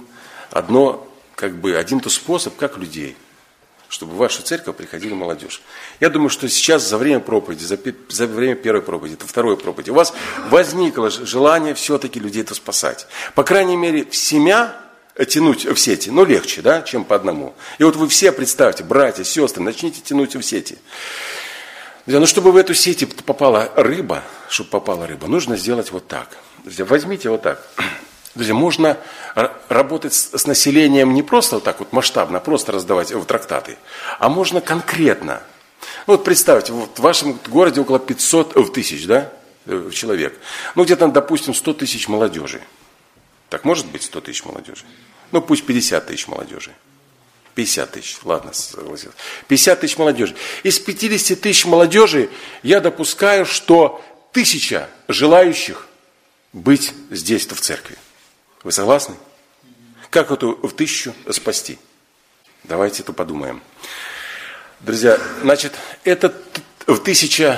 способ, как людей, чтобы в вашу церковь приходили молодежь. Я думаю, что сейчас за время проповеди, за время первой проповеди, второй проповеди, у вас возникло желание все-таки людей-то спасать. По крайней мере, в семья тянуть в сети, легче, да, чем по одному. И вот вы все представьте, братья, сестры, начните тянуть в сети. Друзья, чтобы в эту сеть попала рыба, нужно сделать вот так. Друзья, возьмите вот так. Друзья, можно работать с населением не просто вот так вот масштабно, просто раздавать трактаты, а можно конкретно. Представьте, в вашем городе около 500 тысяч, да, человек. Где-то, допустим, 100 тысяч молодежи. Так может быть 100 тысяч молодежи? Пусть 50 тысяч молодежи. 50 тысяч, ладно, согласился. 50 тысяч молодежи. Из 50 тысяч молодежи я допускаю, что 1000 желающих быть здесь-то в церкви. Вы согласны? Как эту в 1000 спасти? Давайте это подумаем. Друзья, это в 1000,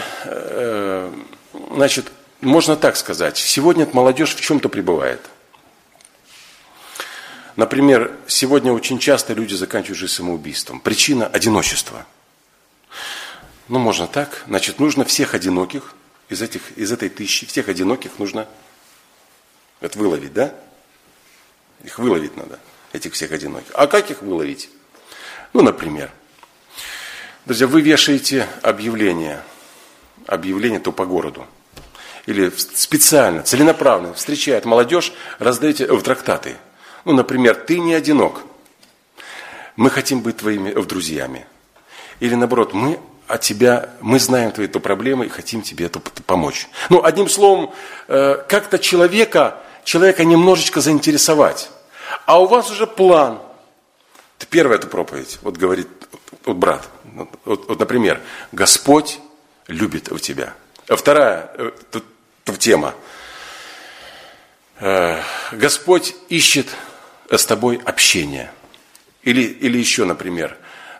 можно так сказать, сегодня молодежь в чем-то пребывает. Например, сегодня очень часто люди заканчивают жизнь самоубийством. Причина – одиночество. Можно так. Нужно всех одиноких, из этой 1000, всех одиноких нужно выловить, да? Их выловить надо, этих всех одиноких. А как их выловить? Например, друзья, вы вешаете объявление то по городу. Или специально, целенаправленно встречает молодежь, раздаете трактаты. Например, ты не одинок. Мы хотим быть твоими друзьями. Или наоборот, мы знаем твои проблемы и хотим тебе это помочь. Одним словом, как-то человека немножечко заинтересовать. А у вас уже план. Первая эта проповедь, говорит брат. Например, Господь любит тебя. Вторая тема. Господь ищет с тобой общение. Или еще, например,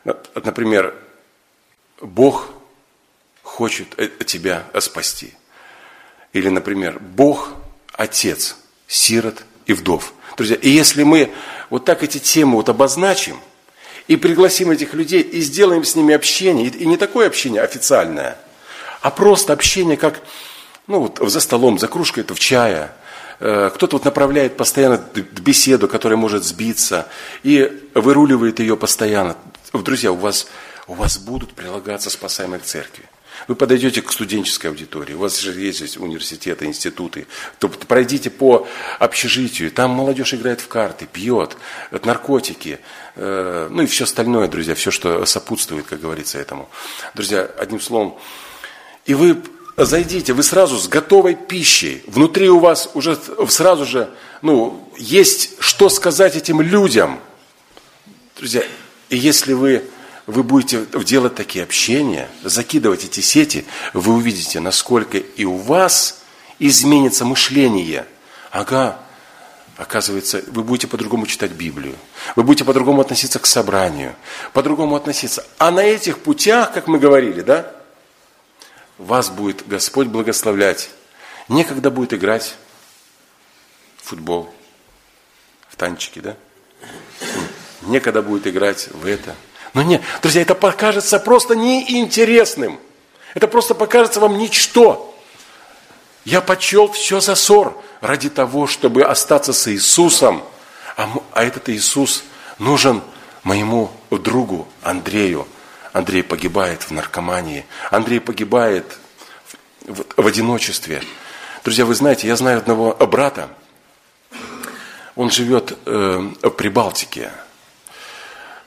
Бог хочет тебя спасти. Или, например, Бог Отец сирот и вдов. Друзья, и если мы вот так эти темы обозначим, и пригласим этих людей, и сделаем с ними общение, и не такое общение официальное, а просто общение, как за столом, за кружкой в чая, кто-то направляет постоянно беседу, которая может сбиться, и выруливает ее постоянно. Друзья, у вас будут прилагаться спасаемые к церкви. Вы подойдете к студенческой аудитории, у вас же есть здесь университеты, институты, то пройдите по общежитию, там молодежь играет в карты, пьет, наркотики, и все остальное, друзья, все, что сопутствует, как говорится, этому. Друзья, одним словом, и вы зайдите, вы сразу с готовой пищей, внутри у вас уже сразу же, есть что сказать этим людям. Друзья, и если вы будете делать такие общения, закидывать эти сети, вы увидите, насколько и у вас изменится мышление. Оказывается, вы будете по-другому читать Библию, вы будете по-другому относиться к собранию, по-другому относиться. А на этих путях, как мы говорили, да, вас будет Господь благословлять. Некогда будет играть в футбол, в танчики, да? Некогда будет играть в это. Но нет, друзья, это покажется просто неинтересным. Это просто покажется вам ничто. Я почел все за ссор ради того, чтобы остаться с Иисусом. А этот Иисус нужен моему другу Андрею. Андрей погибает в наркомании. Андрей погибает в одиночестве. Друзья, вы знаете, я знаю одного брата. Он живет в Прибалтике.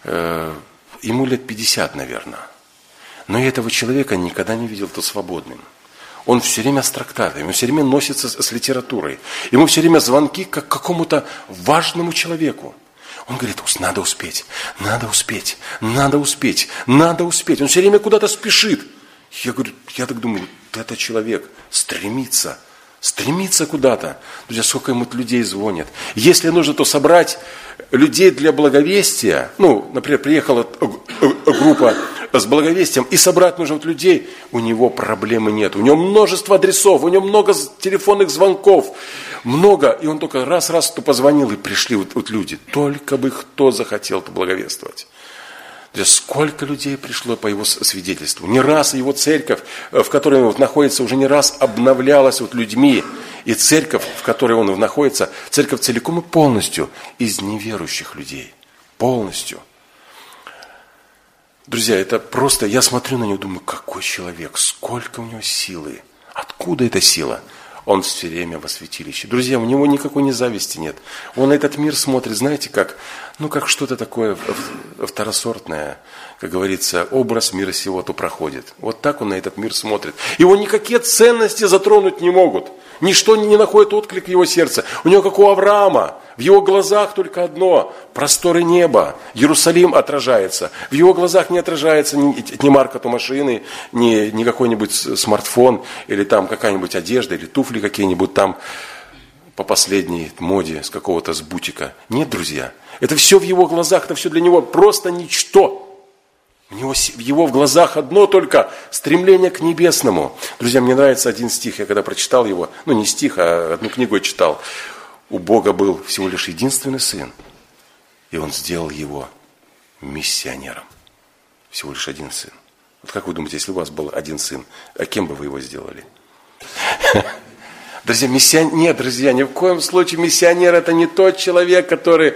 ему лет 50, наверное. Но я этого человека никогда не видел то свободным. Он все время с трактатами, он все время носится с литературой. Ему все время звонки, как какому-то важному человеку. Он говорит: надо успеть, надо успеть, надо успеть, надо успеть. Он все время куда-то спешит. Я говорю, я так думаю, вот этот человек стремится куда-то. Друзья, сколько ему людей звонят. Если нужно, то собрать людей для благовестия. Например, приехала группа с благовестием, и собрать нужно людей. У него проблемы нет. У него множество адресов, у него много телефонных звонков. Много. И он только раз то позвонил, и пришли вот люди. Только бы кто захотел то благовествовать. Сколько людей пришло по его свидетельству. Не раз его церковь, в которой он находится, уже не раз обновлялась людьми. И церковь, в которой он находится, церковь целиком и полностью из неверующих людей. Полностью. Друзья, это просто, я смотрю на него, думаю, какой человек, сколько у него силы. Откуда эта сила? Он все время во святилище. Друзья, у него никакой зависти нет. Он на этот мир смотрит, знаете, как что-то такое второсортное, как говорится, образ мира сего то проходит. Вот так он на этот мир смотрит. Его никакие ценности затронуть не могут. Ничто не находит отклик в его сердце. У него, как у Авраама, в его глазах только одно – просторы неба. Иерусалим отражается. В его глазах не отражается ни марка то машины, ни какой-нибудь смартфон, или там какая-нибудь одежда, или туфли какие-нибудь там по последней моде с какого-то с бутика. Нет, друзья, это все в его глазах, это все для него просто ничто. В его в глазах одно только стремление к небесному. Друзья, мне нравится один стих, я когда прочитал его, не стих, а одну книгу я читал. У Бога был всего лишь единственный сын, и Он сделал его миссионером. Всего лишь один сын. Вот как вы думаете, если у вас был один сын, а кем бы вы его сделали? Друзья, нет, друзья, ни в коем случае миссионер это не тот человек, который,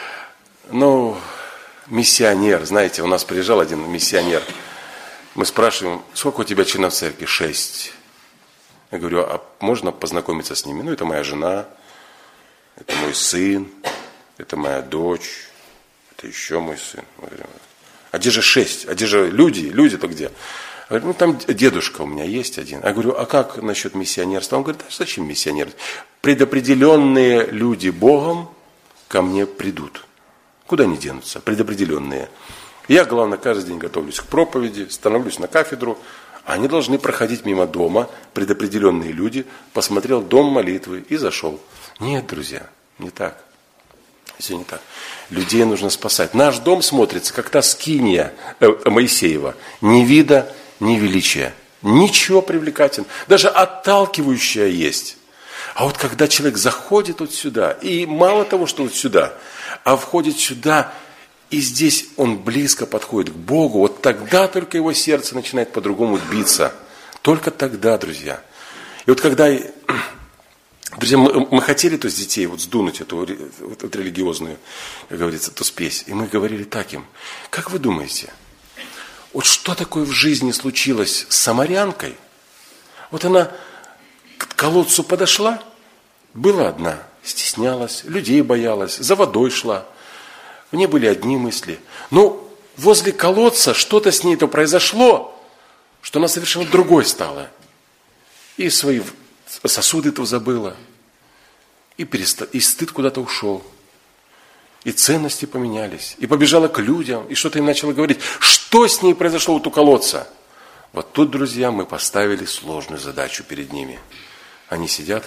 миссионер, знаете, у нас приезжал один миссионер. Мы спрашиваем, сколько у тебя членов церкви? 6. Я говорю, а можно познакомиться с ними? Это моя жена, это мой сын, это моя дочь, это еще мой сын. Мы говорим, а где же 6? А где же люди? Люди-то где? Я говорю, там дедушка у меня есть один. Я говорю, а как насчет миссионерства? Он говорит, зачем миссионер? Предопределенные люди Богом ко мне придут. Куда они денутся? Предопределенные. Я, главное, каждый день готовлюсь к проповеди, становлюсь на кафедру. Они должны проходить мимо дома, предопределенные люди. Посмотрел дом молитвы и зашел. Нет, друзья, не так. Все не так. Людей нужно спасать. Наш дом смотрится, как та скиния Моисеева. Ни вида, ни величия. Ничего привлекательного. Даже отталкивающее есть. А вот когда человек заходит вот сюда, и мало того, что вот сюда, а входит сюда, и здесь он близко подходит к Богу, вот тогда только его сердце начинает по-другому биться. Только тогда, друзья. И вот когда, друзья, мы хотели с детей сдунуть эту религиозную, как говорится, эту спесь. И мы говорили так им, как вы думаете, вот что такое в жизни случилось с самарянкой? Вот она к колодцу подошла, была одна, стеснялась, людей боялась, за водой шла. В ней были одни мысли. Но возле колодца что-то с ней-то произошло, что она совершенно другой стала. И свои сосуды-то забыла, и стыд куда-то ушел, и ценности поменялись, и побежала к людям, и что-то им начала говорить. Что с ней произошло у колодца? Вот тут, друзья, мы поставили сложную задачу перед ними. Они сидят.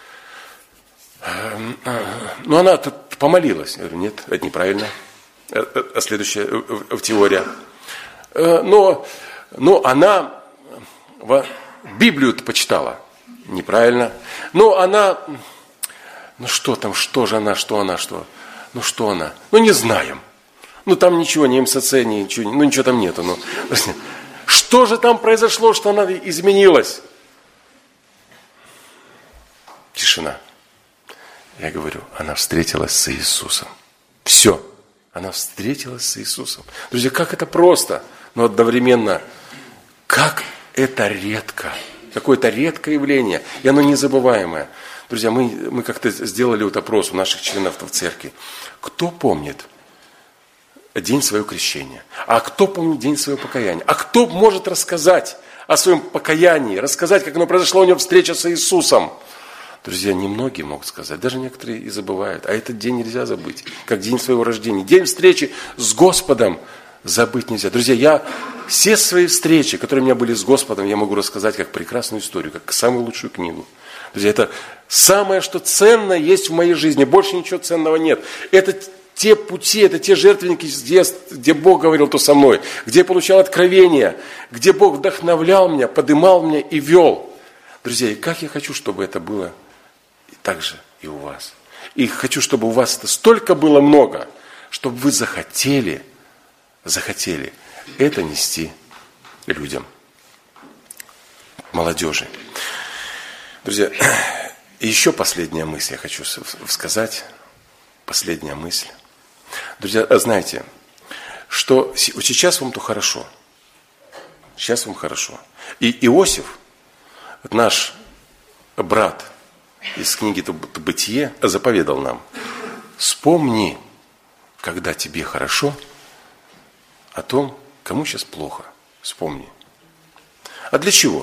Она помолилась. Я говорю, нет, это неправильно. Следующая теория. Но она Библию-то почитала. Неправильно. Что же она. Не знаем. Там ничего, ни МСЦ, ничего там нету. Что же там произошло, что она изменилась? Тишина. Я говорю, она встретилась с Иисусом. Все. Она встретилась с Иисусом. Друзья, как это просто, но одновременно, как это редко. Какое-то редкое явление, и оно незабываемое. Друзья, мы как-то сделали опрос у наших членов в церкви. Кто помнит день своего крещения? А кто помнит день своего покаяния? А кто может рассказать о своем покаянии, рассказать, как оно произошло у него встреча с Иисусом? Друзья, немногие могут сказать, даже некоторые и забывают. А этот день нельзя забыть, как день своего рождения. День встречи с Господом забыть нельзя. Друзья, все свои встречи, которые у меня были с Господом, я могу рассказать как прекрасную историю, как самую лучшую книгу. Друзья, это самое, что ценное есть в моей жизни. Больше ничего ценного нет. Это те пути, это те жертвенники, где Бог говорил то со мной, где я получал откровение, где Бог вдохновлял меня, подымал меня и вел. Друзья, и как я хочу, чтобы это было и так же и у вас. И хочу, чтобы у вас это столько было много, чтобы вы захотели это нести людям, молодежи. Друзья, еще последняя мысль я хочу сказать. Последняя мысль. Друзья, знаете, что сейчас вам-то хорошо. Сейчас вам хорошо. И Иосиф, наш брат из книги «Бытие», заповедал нам: вспомни, когда тебе хорошо, о том, кому сейчас плохо. Вспомни. А для чего?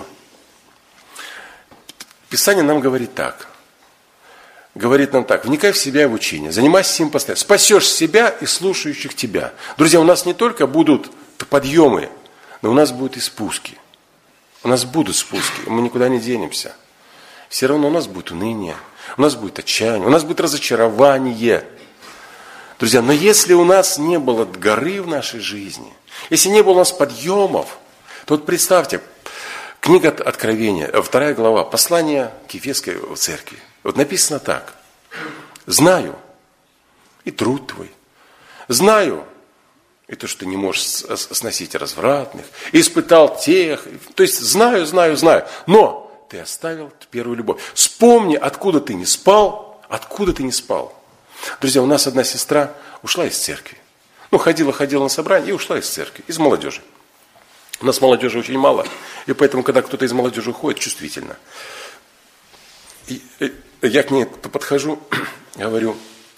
Писание нам говорит так. Говорит нам так: вникай в себя и в учение, занимайся им постоянно, спасешь себя и слушающих тебя. Друзья, у нас не только будут подъемы, но у нас будут и спуски. У нас будут спуски, мы никуда не денемся. Все равно у нас будет уныние, у нас будет отчаяние, у нас будет разочарование. Друзья, но если у нас не было горы в нашей жизни, если не было у нас подъемов, то вот представьте, книга Откровения, 2 глава, послание к Ефесской церкви. Вот написано так: знаю и труд твой, знаю и то, что ты не можешь сносить развратных, и испытал тех, то есть знаю, но ты оставил первую любовь. Вспомни, откуда ты не спал. Друзья, у нас одна сестра ушла из церкви. Ходила на собрание и ушла из церкви, из молодежи. У нас молодежи очень мало, и поэтому, когда кто-то из молодежи уходит, чувствительно. И я к ней подхожу, говорю,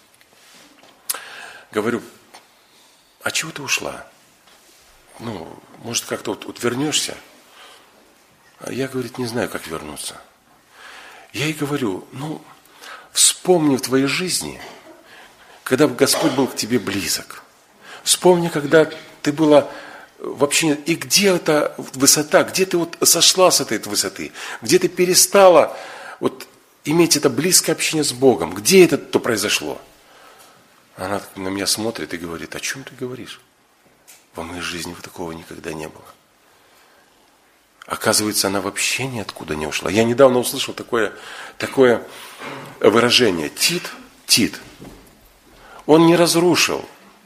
а чего ты ушла? Может, как-то вот вернешься? А я, говорит, не знаю, как вернуться. Я ей говорю, вспомни в твоей жизни, когда Господь был к тебе близок. Вспомни, когда ты была вообще, и где эта высота, где ты вот сошла с этой высоты, где ты перестала иметь это близкое общение с Богом, где это произошло? Она на меня смотрит и говорит: о чем ты говоришь? Во моей жизни такого никогда не было. Оказывается, она вообще ниоткуда не ушла. Я недавно услышал такое выражение. Тит, он не разрушил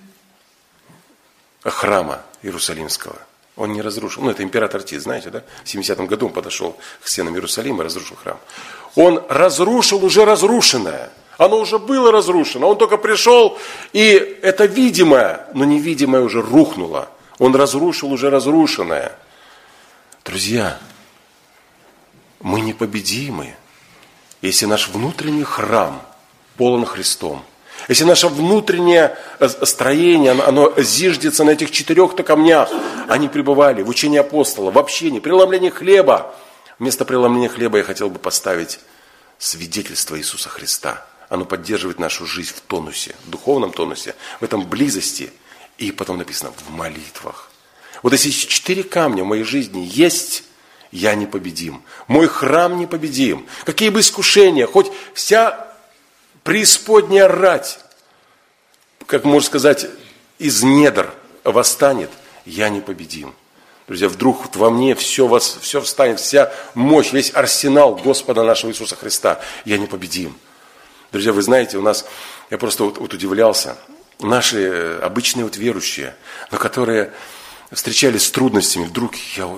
храма Иерусалимского. Он не разрушил. Это император Тит, знаете, да? В 70-м году он подошел к стенам Иерусалима и разрушил храм. Он разрушил уже разрушенное. Оно уже было разрушено. Он только пришел, и это видимое, но невидимое уже рухнуло. Он разрушил уже разрушенное. Друзья, мы непобедимы, если наш внутренний храм полон Христом. Если наше внутреннее строение, оно зиждется на этих 4 камнях, они пребывали в учении апостола, в общении, преломлении хлеба. Вместо преломления хлеба я хотел бы поставить свидетельство Иисуса Христа. Оно поддерживает нашу жизнь в тонусе, в духовном тонусе, в этом близости. И потом написано: в молитвах. Вот если 4 камня в моей жизни есть, я непобедим. Мой храм непобедим. Какие бы искушения, хоть вся преисподняя рать, как можно сказать, из недр восстанет, я непобедим. Друзья, вдруг во мне все встанет, вся мощь, весь арсенал Господа нашего Иисуса Христа. Я непобедим. Друзья, вы знаете, я просто удивлялся, наши обычные верующие, но которые встречались с трудностями, вдруг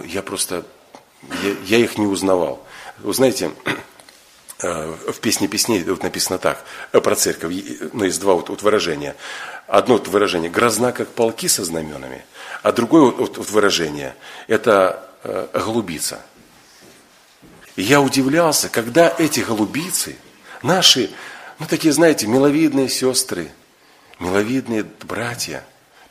я их не узнавал. Вы знаете, в «Песне песней» написано так, про церковь, есть 2 выражения. Одно выражение: грозна, как полки со знаменами, а другое выражение – это голубица. И я удивлялся, когда эти голубицы, наши, такие, знаете, миловидные сестры, миловидные братья,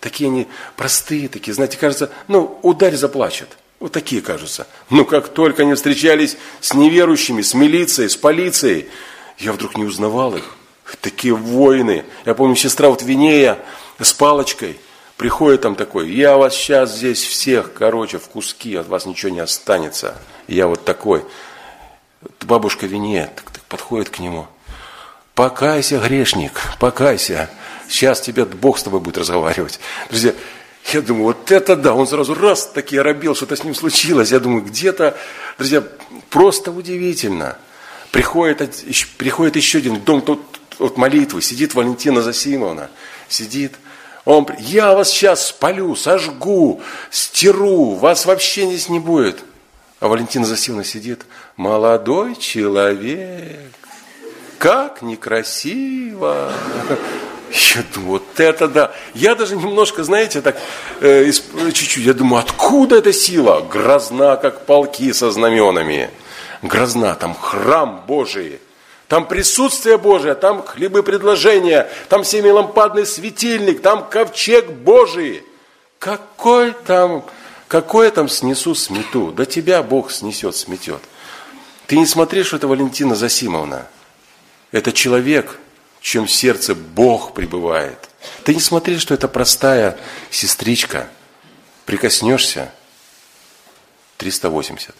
Такие они простые, такие, знаете, кажется, ударь, заплачет. Вот такие кажутся. Но как только они встречались с неверующими, с милицией, с полицией, я вдруг не узнавал их. Такие воины. Я помню, сестра Винея с палочкой приходит там такой: я вас сейчас здесь всех, в куски, от вас ничего не останется. И я вот такой. Бабушка Винея подходит к нему: покайся, грешник, покайся. Сейчас Бог с тобой будет разговаривать. Друзья, я думаю, вот это да, он сразу раз таки оробел, что-то с ним случилось. Я думаю, где-то, друзья, просто удивительно. Приходит еще один дом тут от молитвы, сидит Валентина Засимовна, сидит. Я вас сейчас спалю, сожгу, стеру, вас вообще здесь не будет. А Валентина Засимовна сидит: молодой человек, как некрасиво. Я думаю, вот это да. Я даже немножко, знаете, так чуть-чуть, я думаю, откуда эта сила? Грозна, как полки со знаменами. Грозна, там храм Божий, там присутствие Божие, там хлебопредложение, там семилампадный светильник, там ковчег Божий. Какое там снесу, смету? Да тебя Бог снесет, сметет. Ты не смотри, что это Валентина Засимовна. Это человек, в чьем сердце Бог пребывает. Ты не смотри, что это простая сестричка. Прикоснешься — 380.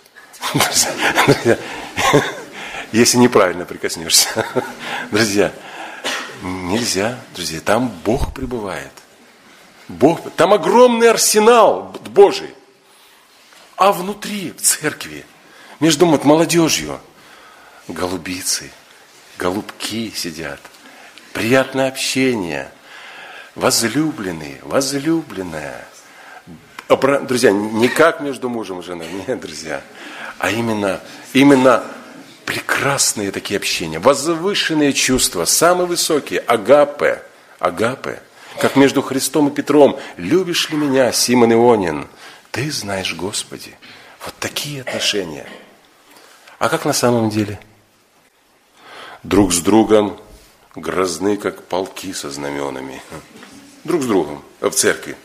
Если неправильно прикоснешься. Друзья, нельзя, друзья, там Бог пребывает. Там огромный арсенал Божий. А внутри, в церкви, между молодежью, голубицы, голубки сидят. Приятное общение, возлюбленные, возлюбленная. Друзья, не как между мужем и женой, нет, друзья, а именно прекрасные такие общения, возвышенные чувства, самые высокие, агапе, как между Христом и Петром. Любишь ли меня, Симон Ионин? Ты знаешь, Господи. Вот такие отношения. А как на самом деле? Друг с другом грозны, как полки со знаменами. Друг с другом в церкви.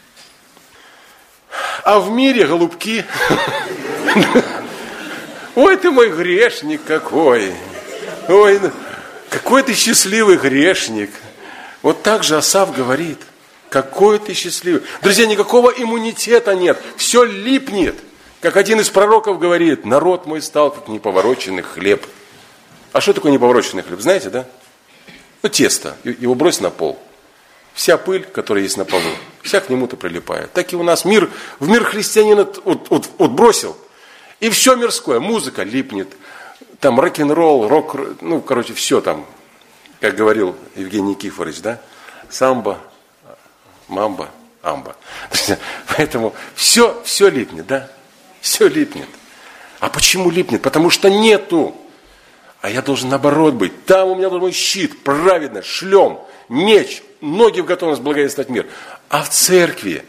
А в мире голубки. Ой, ты мой грешник какой. Ой, какой ты счастливый грешник. Вот так же Асаф говорит. Какой ты счастливый. Друзья, никакого иммунитета нет. Все липнет. Как один из пророков говорит: народ мой стал, как неповороченный хлеб. А что такое неповороченный хлеб? Знаете, да? Тесто. Его брось на пол. Вся пыль, которая есть на полу, вся к нему-то прилипает. Так и у нас в мир христианина бросил. И все мирское. Музыка липнет. Там рок-н-ролл, рок, все там. Как говорил Евгений Никифорович, да? Самбо, мамба, амба. Поэтому все липнет, да? Все липнет. А почему липнет? Потому что нету. А я должен наоборот быть. Там у меня должен быть щит, праведность, шлем, меч, ноги в готовность благовествовать мир. А в церкви,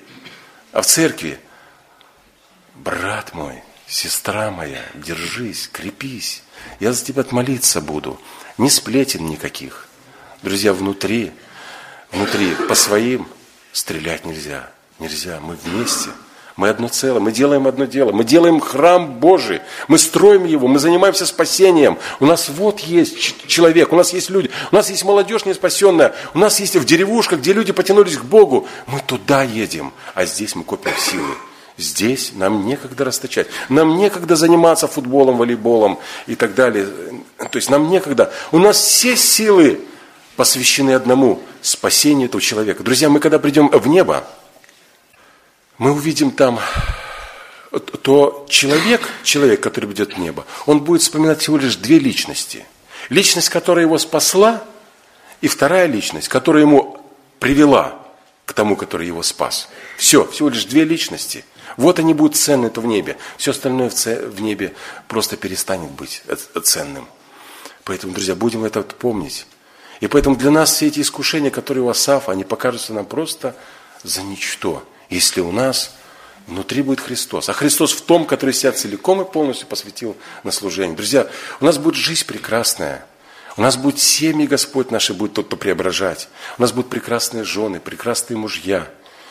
брат мой, сестра моя, держись, крепись. Я за тебя молиться буду. Ни сплетен никаких. Друзья, внутри по своим стрелять нельзя. Нельзя. Мы вместе. Мы одно целое, мы делаем одно дело, мы делаем храм Божий, мы строим его, мы занимаемся спасением. У нас вот есть человек, у нас есть люди, у нас есть молодежь неспасенная, у нас есть в деревушках, где люди потянулись к Богу. Мы туда едем, а здесь мы копим силы. Здесь нам некогда расточать, нам некогда заниматься футболом, волейболом и так далее. То есть нам некогда. У нас все силы посвящены одному – спасению этого человека. Друзья, мы когда придем в небо, мы увидим там, то человек, который придет в небо, он будет вспоминать всего лишь две личности. Личность, которая его спасла, и вторая личность, которая ему привела к тому, который его спас. Всего лишь две личности. Вот они будут ценны-то в небе. Все остальное в небе просто перестанет быть ценным. Поэтому, друзья, будем это помнить. И поэтому для нас все эти искушения, которые у Асафа, они покажутся нам просто за ничто. Если у нас внутри будет Христос. А Христос в том, который себя целиком и полностью посвятил на служение. Друзья, у нас будет жизнь прекрасная. У нас будет семьи, Господь наши будет тот, кто преображать. У нас будут прекрасные жены, прекрасные мужья.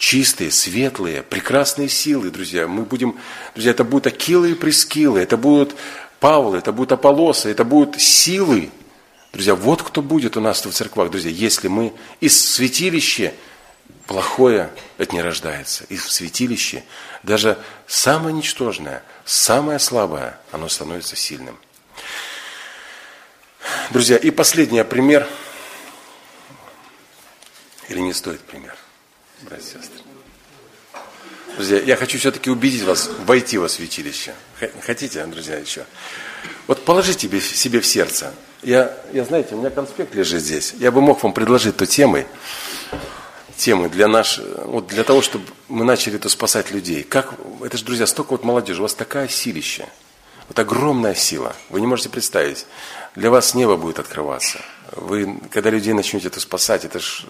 чистые, светлые, прекрасные силы, друзья. Друзья, это будут Акилы и Прискилы, это будут Павлы, это будут Аполлосы, это будут силы. Друзья, вот кто будет у нас в церквах, друзья, если мы из святилища, плохое это не рождается. И в святилище даже самое ничтожное, самое слабое, оно становится сильным. Друзья, и последний пример. Или не стоит пример, братья и сестры? Друзья, я хочу все-таки убедить вас, войти во святилище. Хотите, друзья, еще? Вот положите себе в сердце. Я, знаете, у меня конспект лежит здесь. Я бы мог вам предложить ту темы для того, чтобы мы начали спасать людей. Это же, друзья, столько молодежи, у вас такая силища, вот огромная сила. Вы не можете представить. Для вас небо будет открываться. Вы, когда людей начнете спасать, это ж,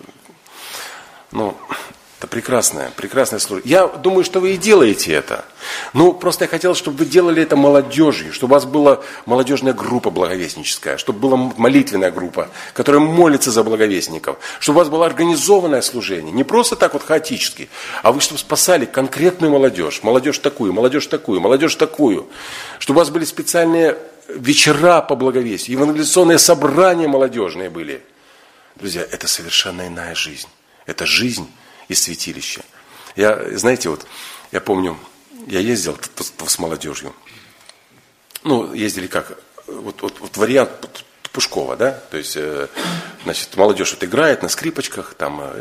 это прекрасное служение. Я думаю, что вы и делаете это. Просто я хотел, чтобы вы делали это молодежью, чтобы у вас была молодежная группа благовестническая, чтобы была молитвенная группа, которая молится за благовестников, чтобы у вас было организованное служение, не просто так хаотически, а вы чтобы спасали конкретную молодежь, молодежь такую, молодежь такую, молодежь такую, чтобы у вас были специальные вечера по благовестию, евангелизационные собрания молодежные были. Друзья, это совершенно иная жизнь. Это жизнь из святилища. Я помню, я ездил с молодежью. Ездили как? Вот вариант Пушкова, да? То есть, молодежь играет на скрипочках,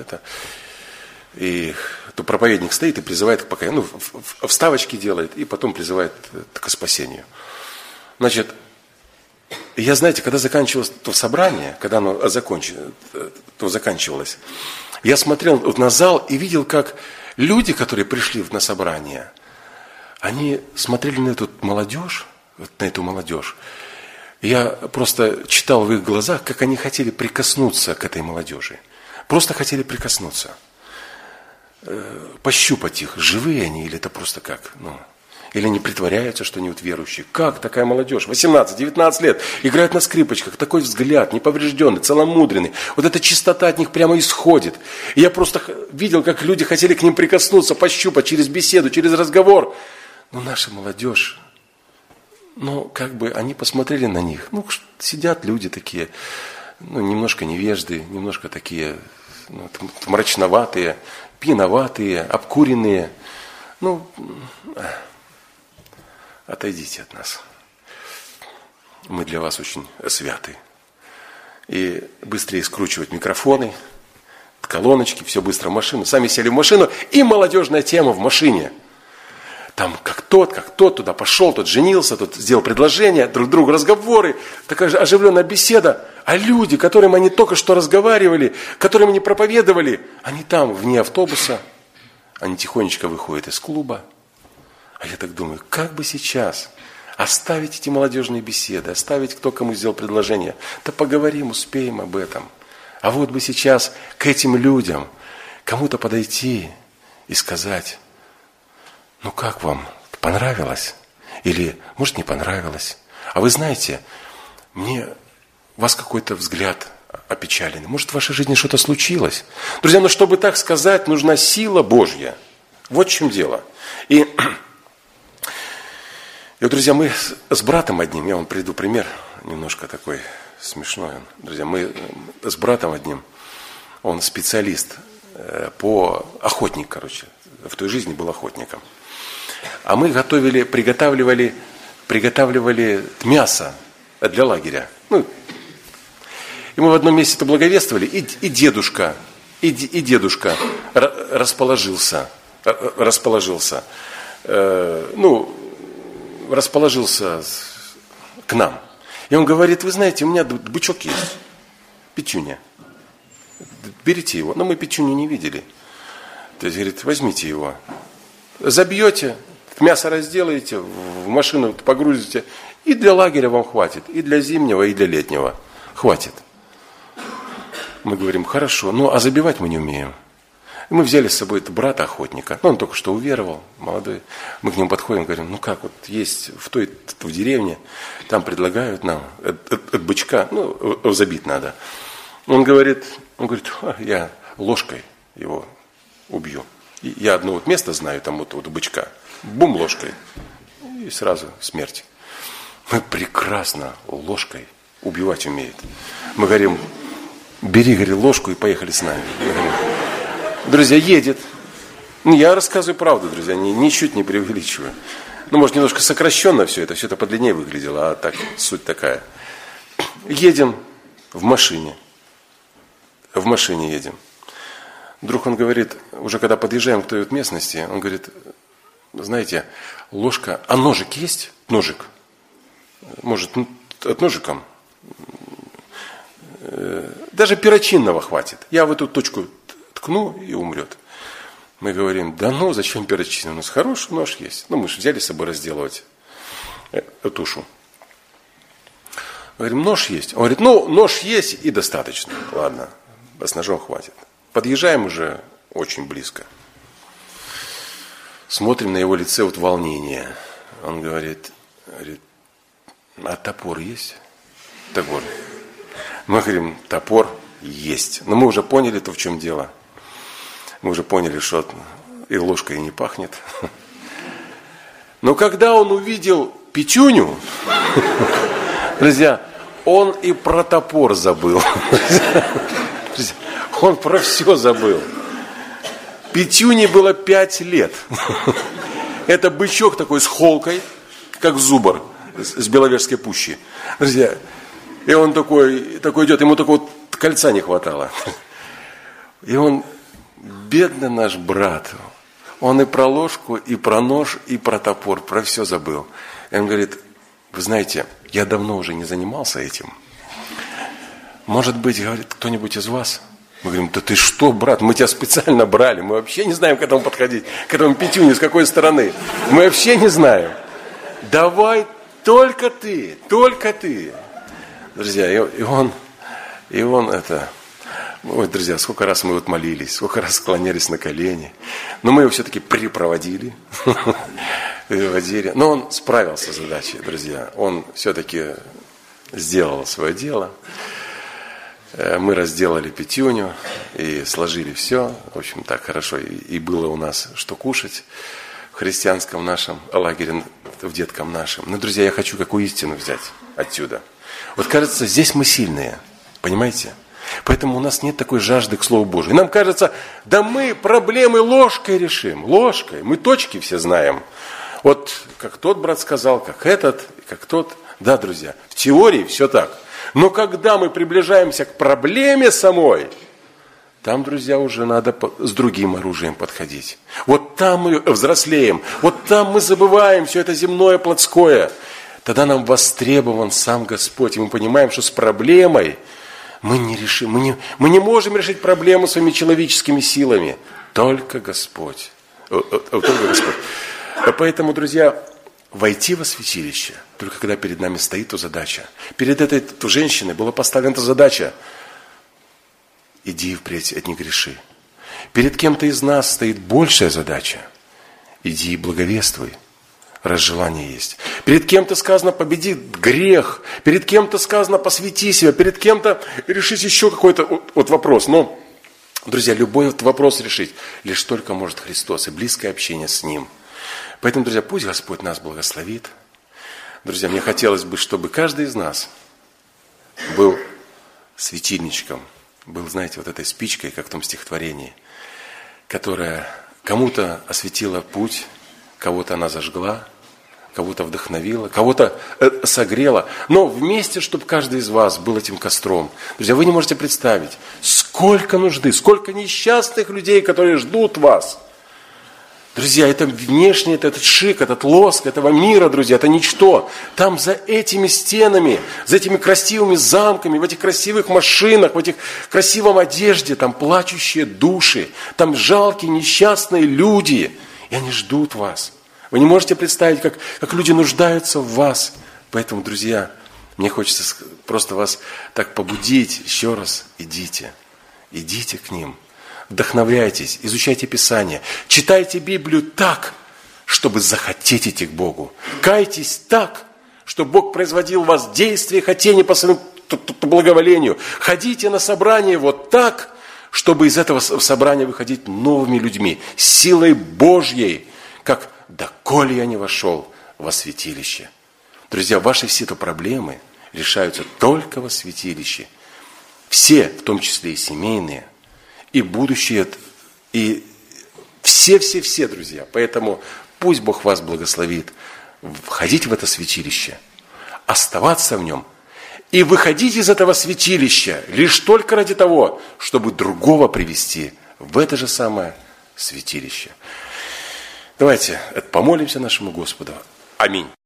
и то проповедник стоит и призывает к покаянию. Вставочки делает, и потом призывает к спасению. Я, когда заканчивалось то собрание, когда оно заканчивалось, я смотрел на зал и видел, как люди, которые пришли на собрание, они смотрели на эту молодежь. Я просто читал в их глазах, как они хотели прикоснуться к этой молодежи. Просто хотели прикоснуться. Пощупать их, живые они или это просто как? Или они притворяются, что они верующие. Как такая молодежь, 18-19 лет, играет на скрипочках, такой взгляд, неповрежденный, целомудренный. Вот эта чистота от них прямо исходит. И я просто видел, как люди хотели к ним прикоснуться, пощупать через беседу, через разговор. Наша молодежь, они посмотрели на них. Сидят люди такие, немножко невежды, немножко такие, мрачноватые, пьяноватые, обкуренные. Отойдите от нас. Мы для вас очень святы. И быстрее скручивать микрофоны, колоночки, все быстро в машину. Сами сели в машину, и молодежная тема в машине. Там как тот туда пошел, тот женился, тот сделал предложение, друг другу разговоры, такая же оживленная беседа. А люди, которым они только что разговаривали, которым они проповедовали, они там, вне автобуса, они тихонечко выходят из клуба. А я так думаю, как бы сейчас оставить эти молодежные беседы, оставить, кто кому сделал предложение. Да поговорим, успеем об этом. А вот бы сейчас к этим людям кому-то подойти и сказать, как вам, понравилось? Или, может, не понравилось? А вы знаете, у вас какой-то взгляд опечаленный. Может, в вашей жизни что-то случилось? Друзья, чтобы так сказать, нужна сила Божья. Вот в чем дело. И друзья, мы с братом одним, я вам приведу пример, немножко такой смешной. Друзья, мы с братом одним, он специалист охотник, в той жизни был охотником. А мы приготавливали мясо для лагеря. И мы в одном месте это благовествовали, и дедушка расположился к нам. И он говорит, вы знаете, у меня бычок есть, петюня. Берите его. Но мы петюню не видели. То есть, говорит, возьмите его. Забьете, мясо разделаете, в машину погрузите, и для лагеря вам хватит, и для зимнего, и для летнего. Хватит. Мы говорим, хорошо, а забивать мы не умеем. И мы взяли с собой брата охотника. Он только что уверовал, молодой. Мы к нему подходим, говорим, есть в деревне, там предлагают нам от бычка, забить надо. Он говорит, я ложкой его убью. И я одно вот место знаю, там вот у бычка. Бум ложкой. И сразу смерть. Мы прекрасно ложкой убивать умеет. Мы говорим, бери, говори, ложку и поехали с нами. Друзья, едет. Я рассказываю правду, друзья, ничуть не преувеличиваю. Ну, может, немножко сокращенно все это подлиннее выглядело, а так, суть такая. Едем в машине. В машине едем. Вдруг он говорит, уже когда подъезжаем к той вот местности, он говорит, знаете, ложка, а ножик есть? Ножик. Может, от ножиком? Даже перочинного хватит. Я в эту точку ткну и умрет. Мы говорим, да ну, зачем перочинный? У нас хороший нож есть. Ну, мы же взяли с собой разделывать тушу. Говорим, нож есть. Он говорит, ну, нож есть и достаточно. Ладно, с ножом хватит. Подъезжаем уже очень близко. Смотрим на его лице вот волнение. Он говорит, а топор есть? Топор. Мы говорим, топор есть. Но мы уже поняли, то в чем дело. Мы уже поняли, что и ложкой и не пахнет. Но когда он увидел пятюню, друзья, он и про топор забыл. Он про все забыл. Пятюне было 5 лет. Это бычок такой с холкой, как зубр с Беловежской пущи. Друзья, и он такой идет, ему такого кольца не хватало. И он, бедный наш брат, он и про ложку, и про нож, и про топор, про все забыл. И он говорит, вы знаете, я давно уже не занимался этим. Может быть, говорит, кто-нибудь из вас? Мы говорим, да ты что, брат, мы тебя специально брали, мы вообще не знаем к этому подходить, к этому пятюне, с какой стороны. Мы вообще не знаем. Давай только ты. Друзья, и он это... Ой, друзья, сколько раз мы вот молились, сколько раз склонялись на колени. Но мы его все-таки припроводили. Но он справился с задачей, друзья. Он все-таки сделал свое дело. Мы разделали пятюню и сложили все. В общем, так хорошо. И было у нас что кушать в христианском нашем лагере, в детском нашем. Но, друзья, я хочу какую истину взять отсюда. Вот кажется, здесь мы сильные. Понимаете? Поэтому у нас нет такой жажды к Слову Божию. И нам кажется, да мы проблемы ложкой решим. Ложкой. Мы точки все знаем. Вот как тот брат сказал, как этот, как тот. Да, друзья, в теории все так. Но когда мы приближаемся к проблеме самой, там, друзья, уже надо с другим оружием подходить. Вот там мы взрослеем, вот там мы забываем все это земное, плотское. Тогда нам востребован сам Господь, и мы понимаем, что с проблемой мы не решим, мы не можем решить проблему своими человеческими силами. Только Господь. Только Господь. Поэтому, друзья, войти во святилище, только когда перед нами стоит эта задача. Перед этой женщиной была поставлена эта задача. Иди впредь, не греши. Перед кем-то из нас стоит большая задача. Иди и благовествуй, раз желание есть. Перед кем-то сказано, победи грех. Перед кем-то сказано, посвяти себя. Перед кем-то решить еще какой-то вот вопрос. Но, друзья, любой вот вопрос решить лишь только может Христос и близкое общение с Ним. Поэтому, друзья, пусть Господь нас благословит. Друзья, мне хотелось бы, чтобы каждый из нас был светильничком, был, знаете, вот этой спичкой, как в том стихотворении, которая кому-то осветила путь, кого-то она зажгла, кого-то вдохновила, кого-то согрела. Но вместе, чтобы каждый из вас был этим костром. Друзья, вы не можете представить, сколько нужды, сколько несчастных людей, которые ждут вас. Друзья, это внешне, этот шик, этот лоск этого мира, друзья, это ничто. Там за этими стенами, за этими красивыми замками, в этих красивых машинах, в этих красивом одежде, там плачущие души, там жалкие, несчастные люди. И они ждут вас. Вы не можете представить, как люди нуждаются в вас. Поэтому, друзья, мне хочется просто вас так побудить еще раз. Идите к ним. Вдохновляйтесь, изучайте Писание, читайте Библию так, чтобы захотеть идти к Богу. Кайтесь так, чтобы Бог производил в вас действия и хотения по своему благоволению. Ходите на собрание вот так, чтобы из этого собрания выходить новыми людьми, силой Божьей, как «доколе я не вошел во святилище». Друзья, ваши все-то проблемы решаются только во святилище. Все, в том числе и семейные, и будущие, и все, друзья. Поэтому пусть Бог вас благословит входить в это святилище, оставаться в нем и выходить из этого святилища лишь только ради того, чтобы другого привести в это же самое святилище. Давайте помолимся нашему Господу. Аминь.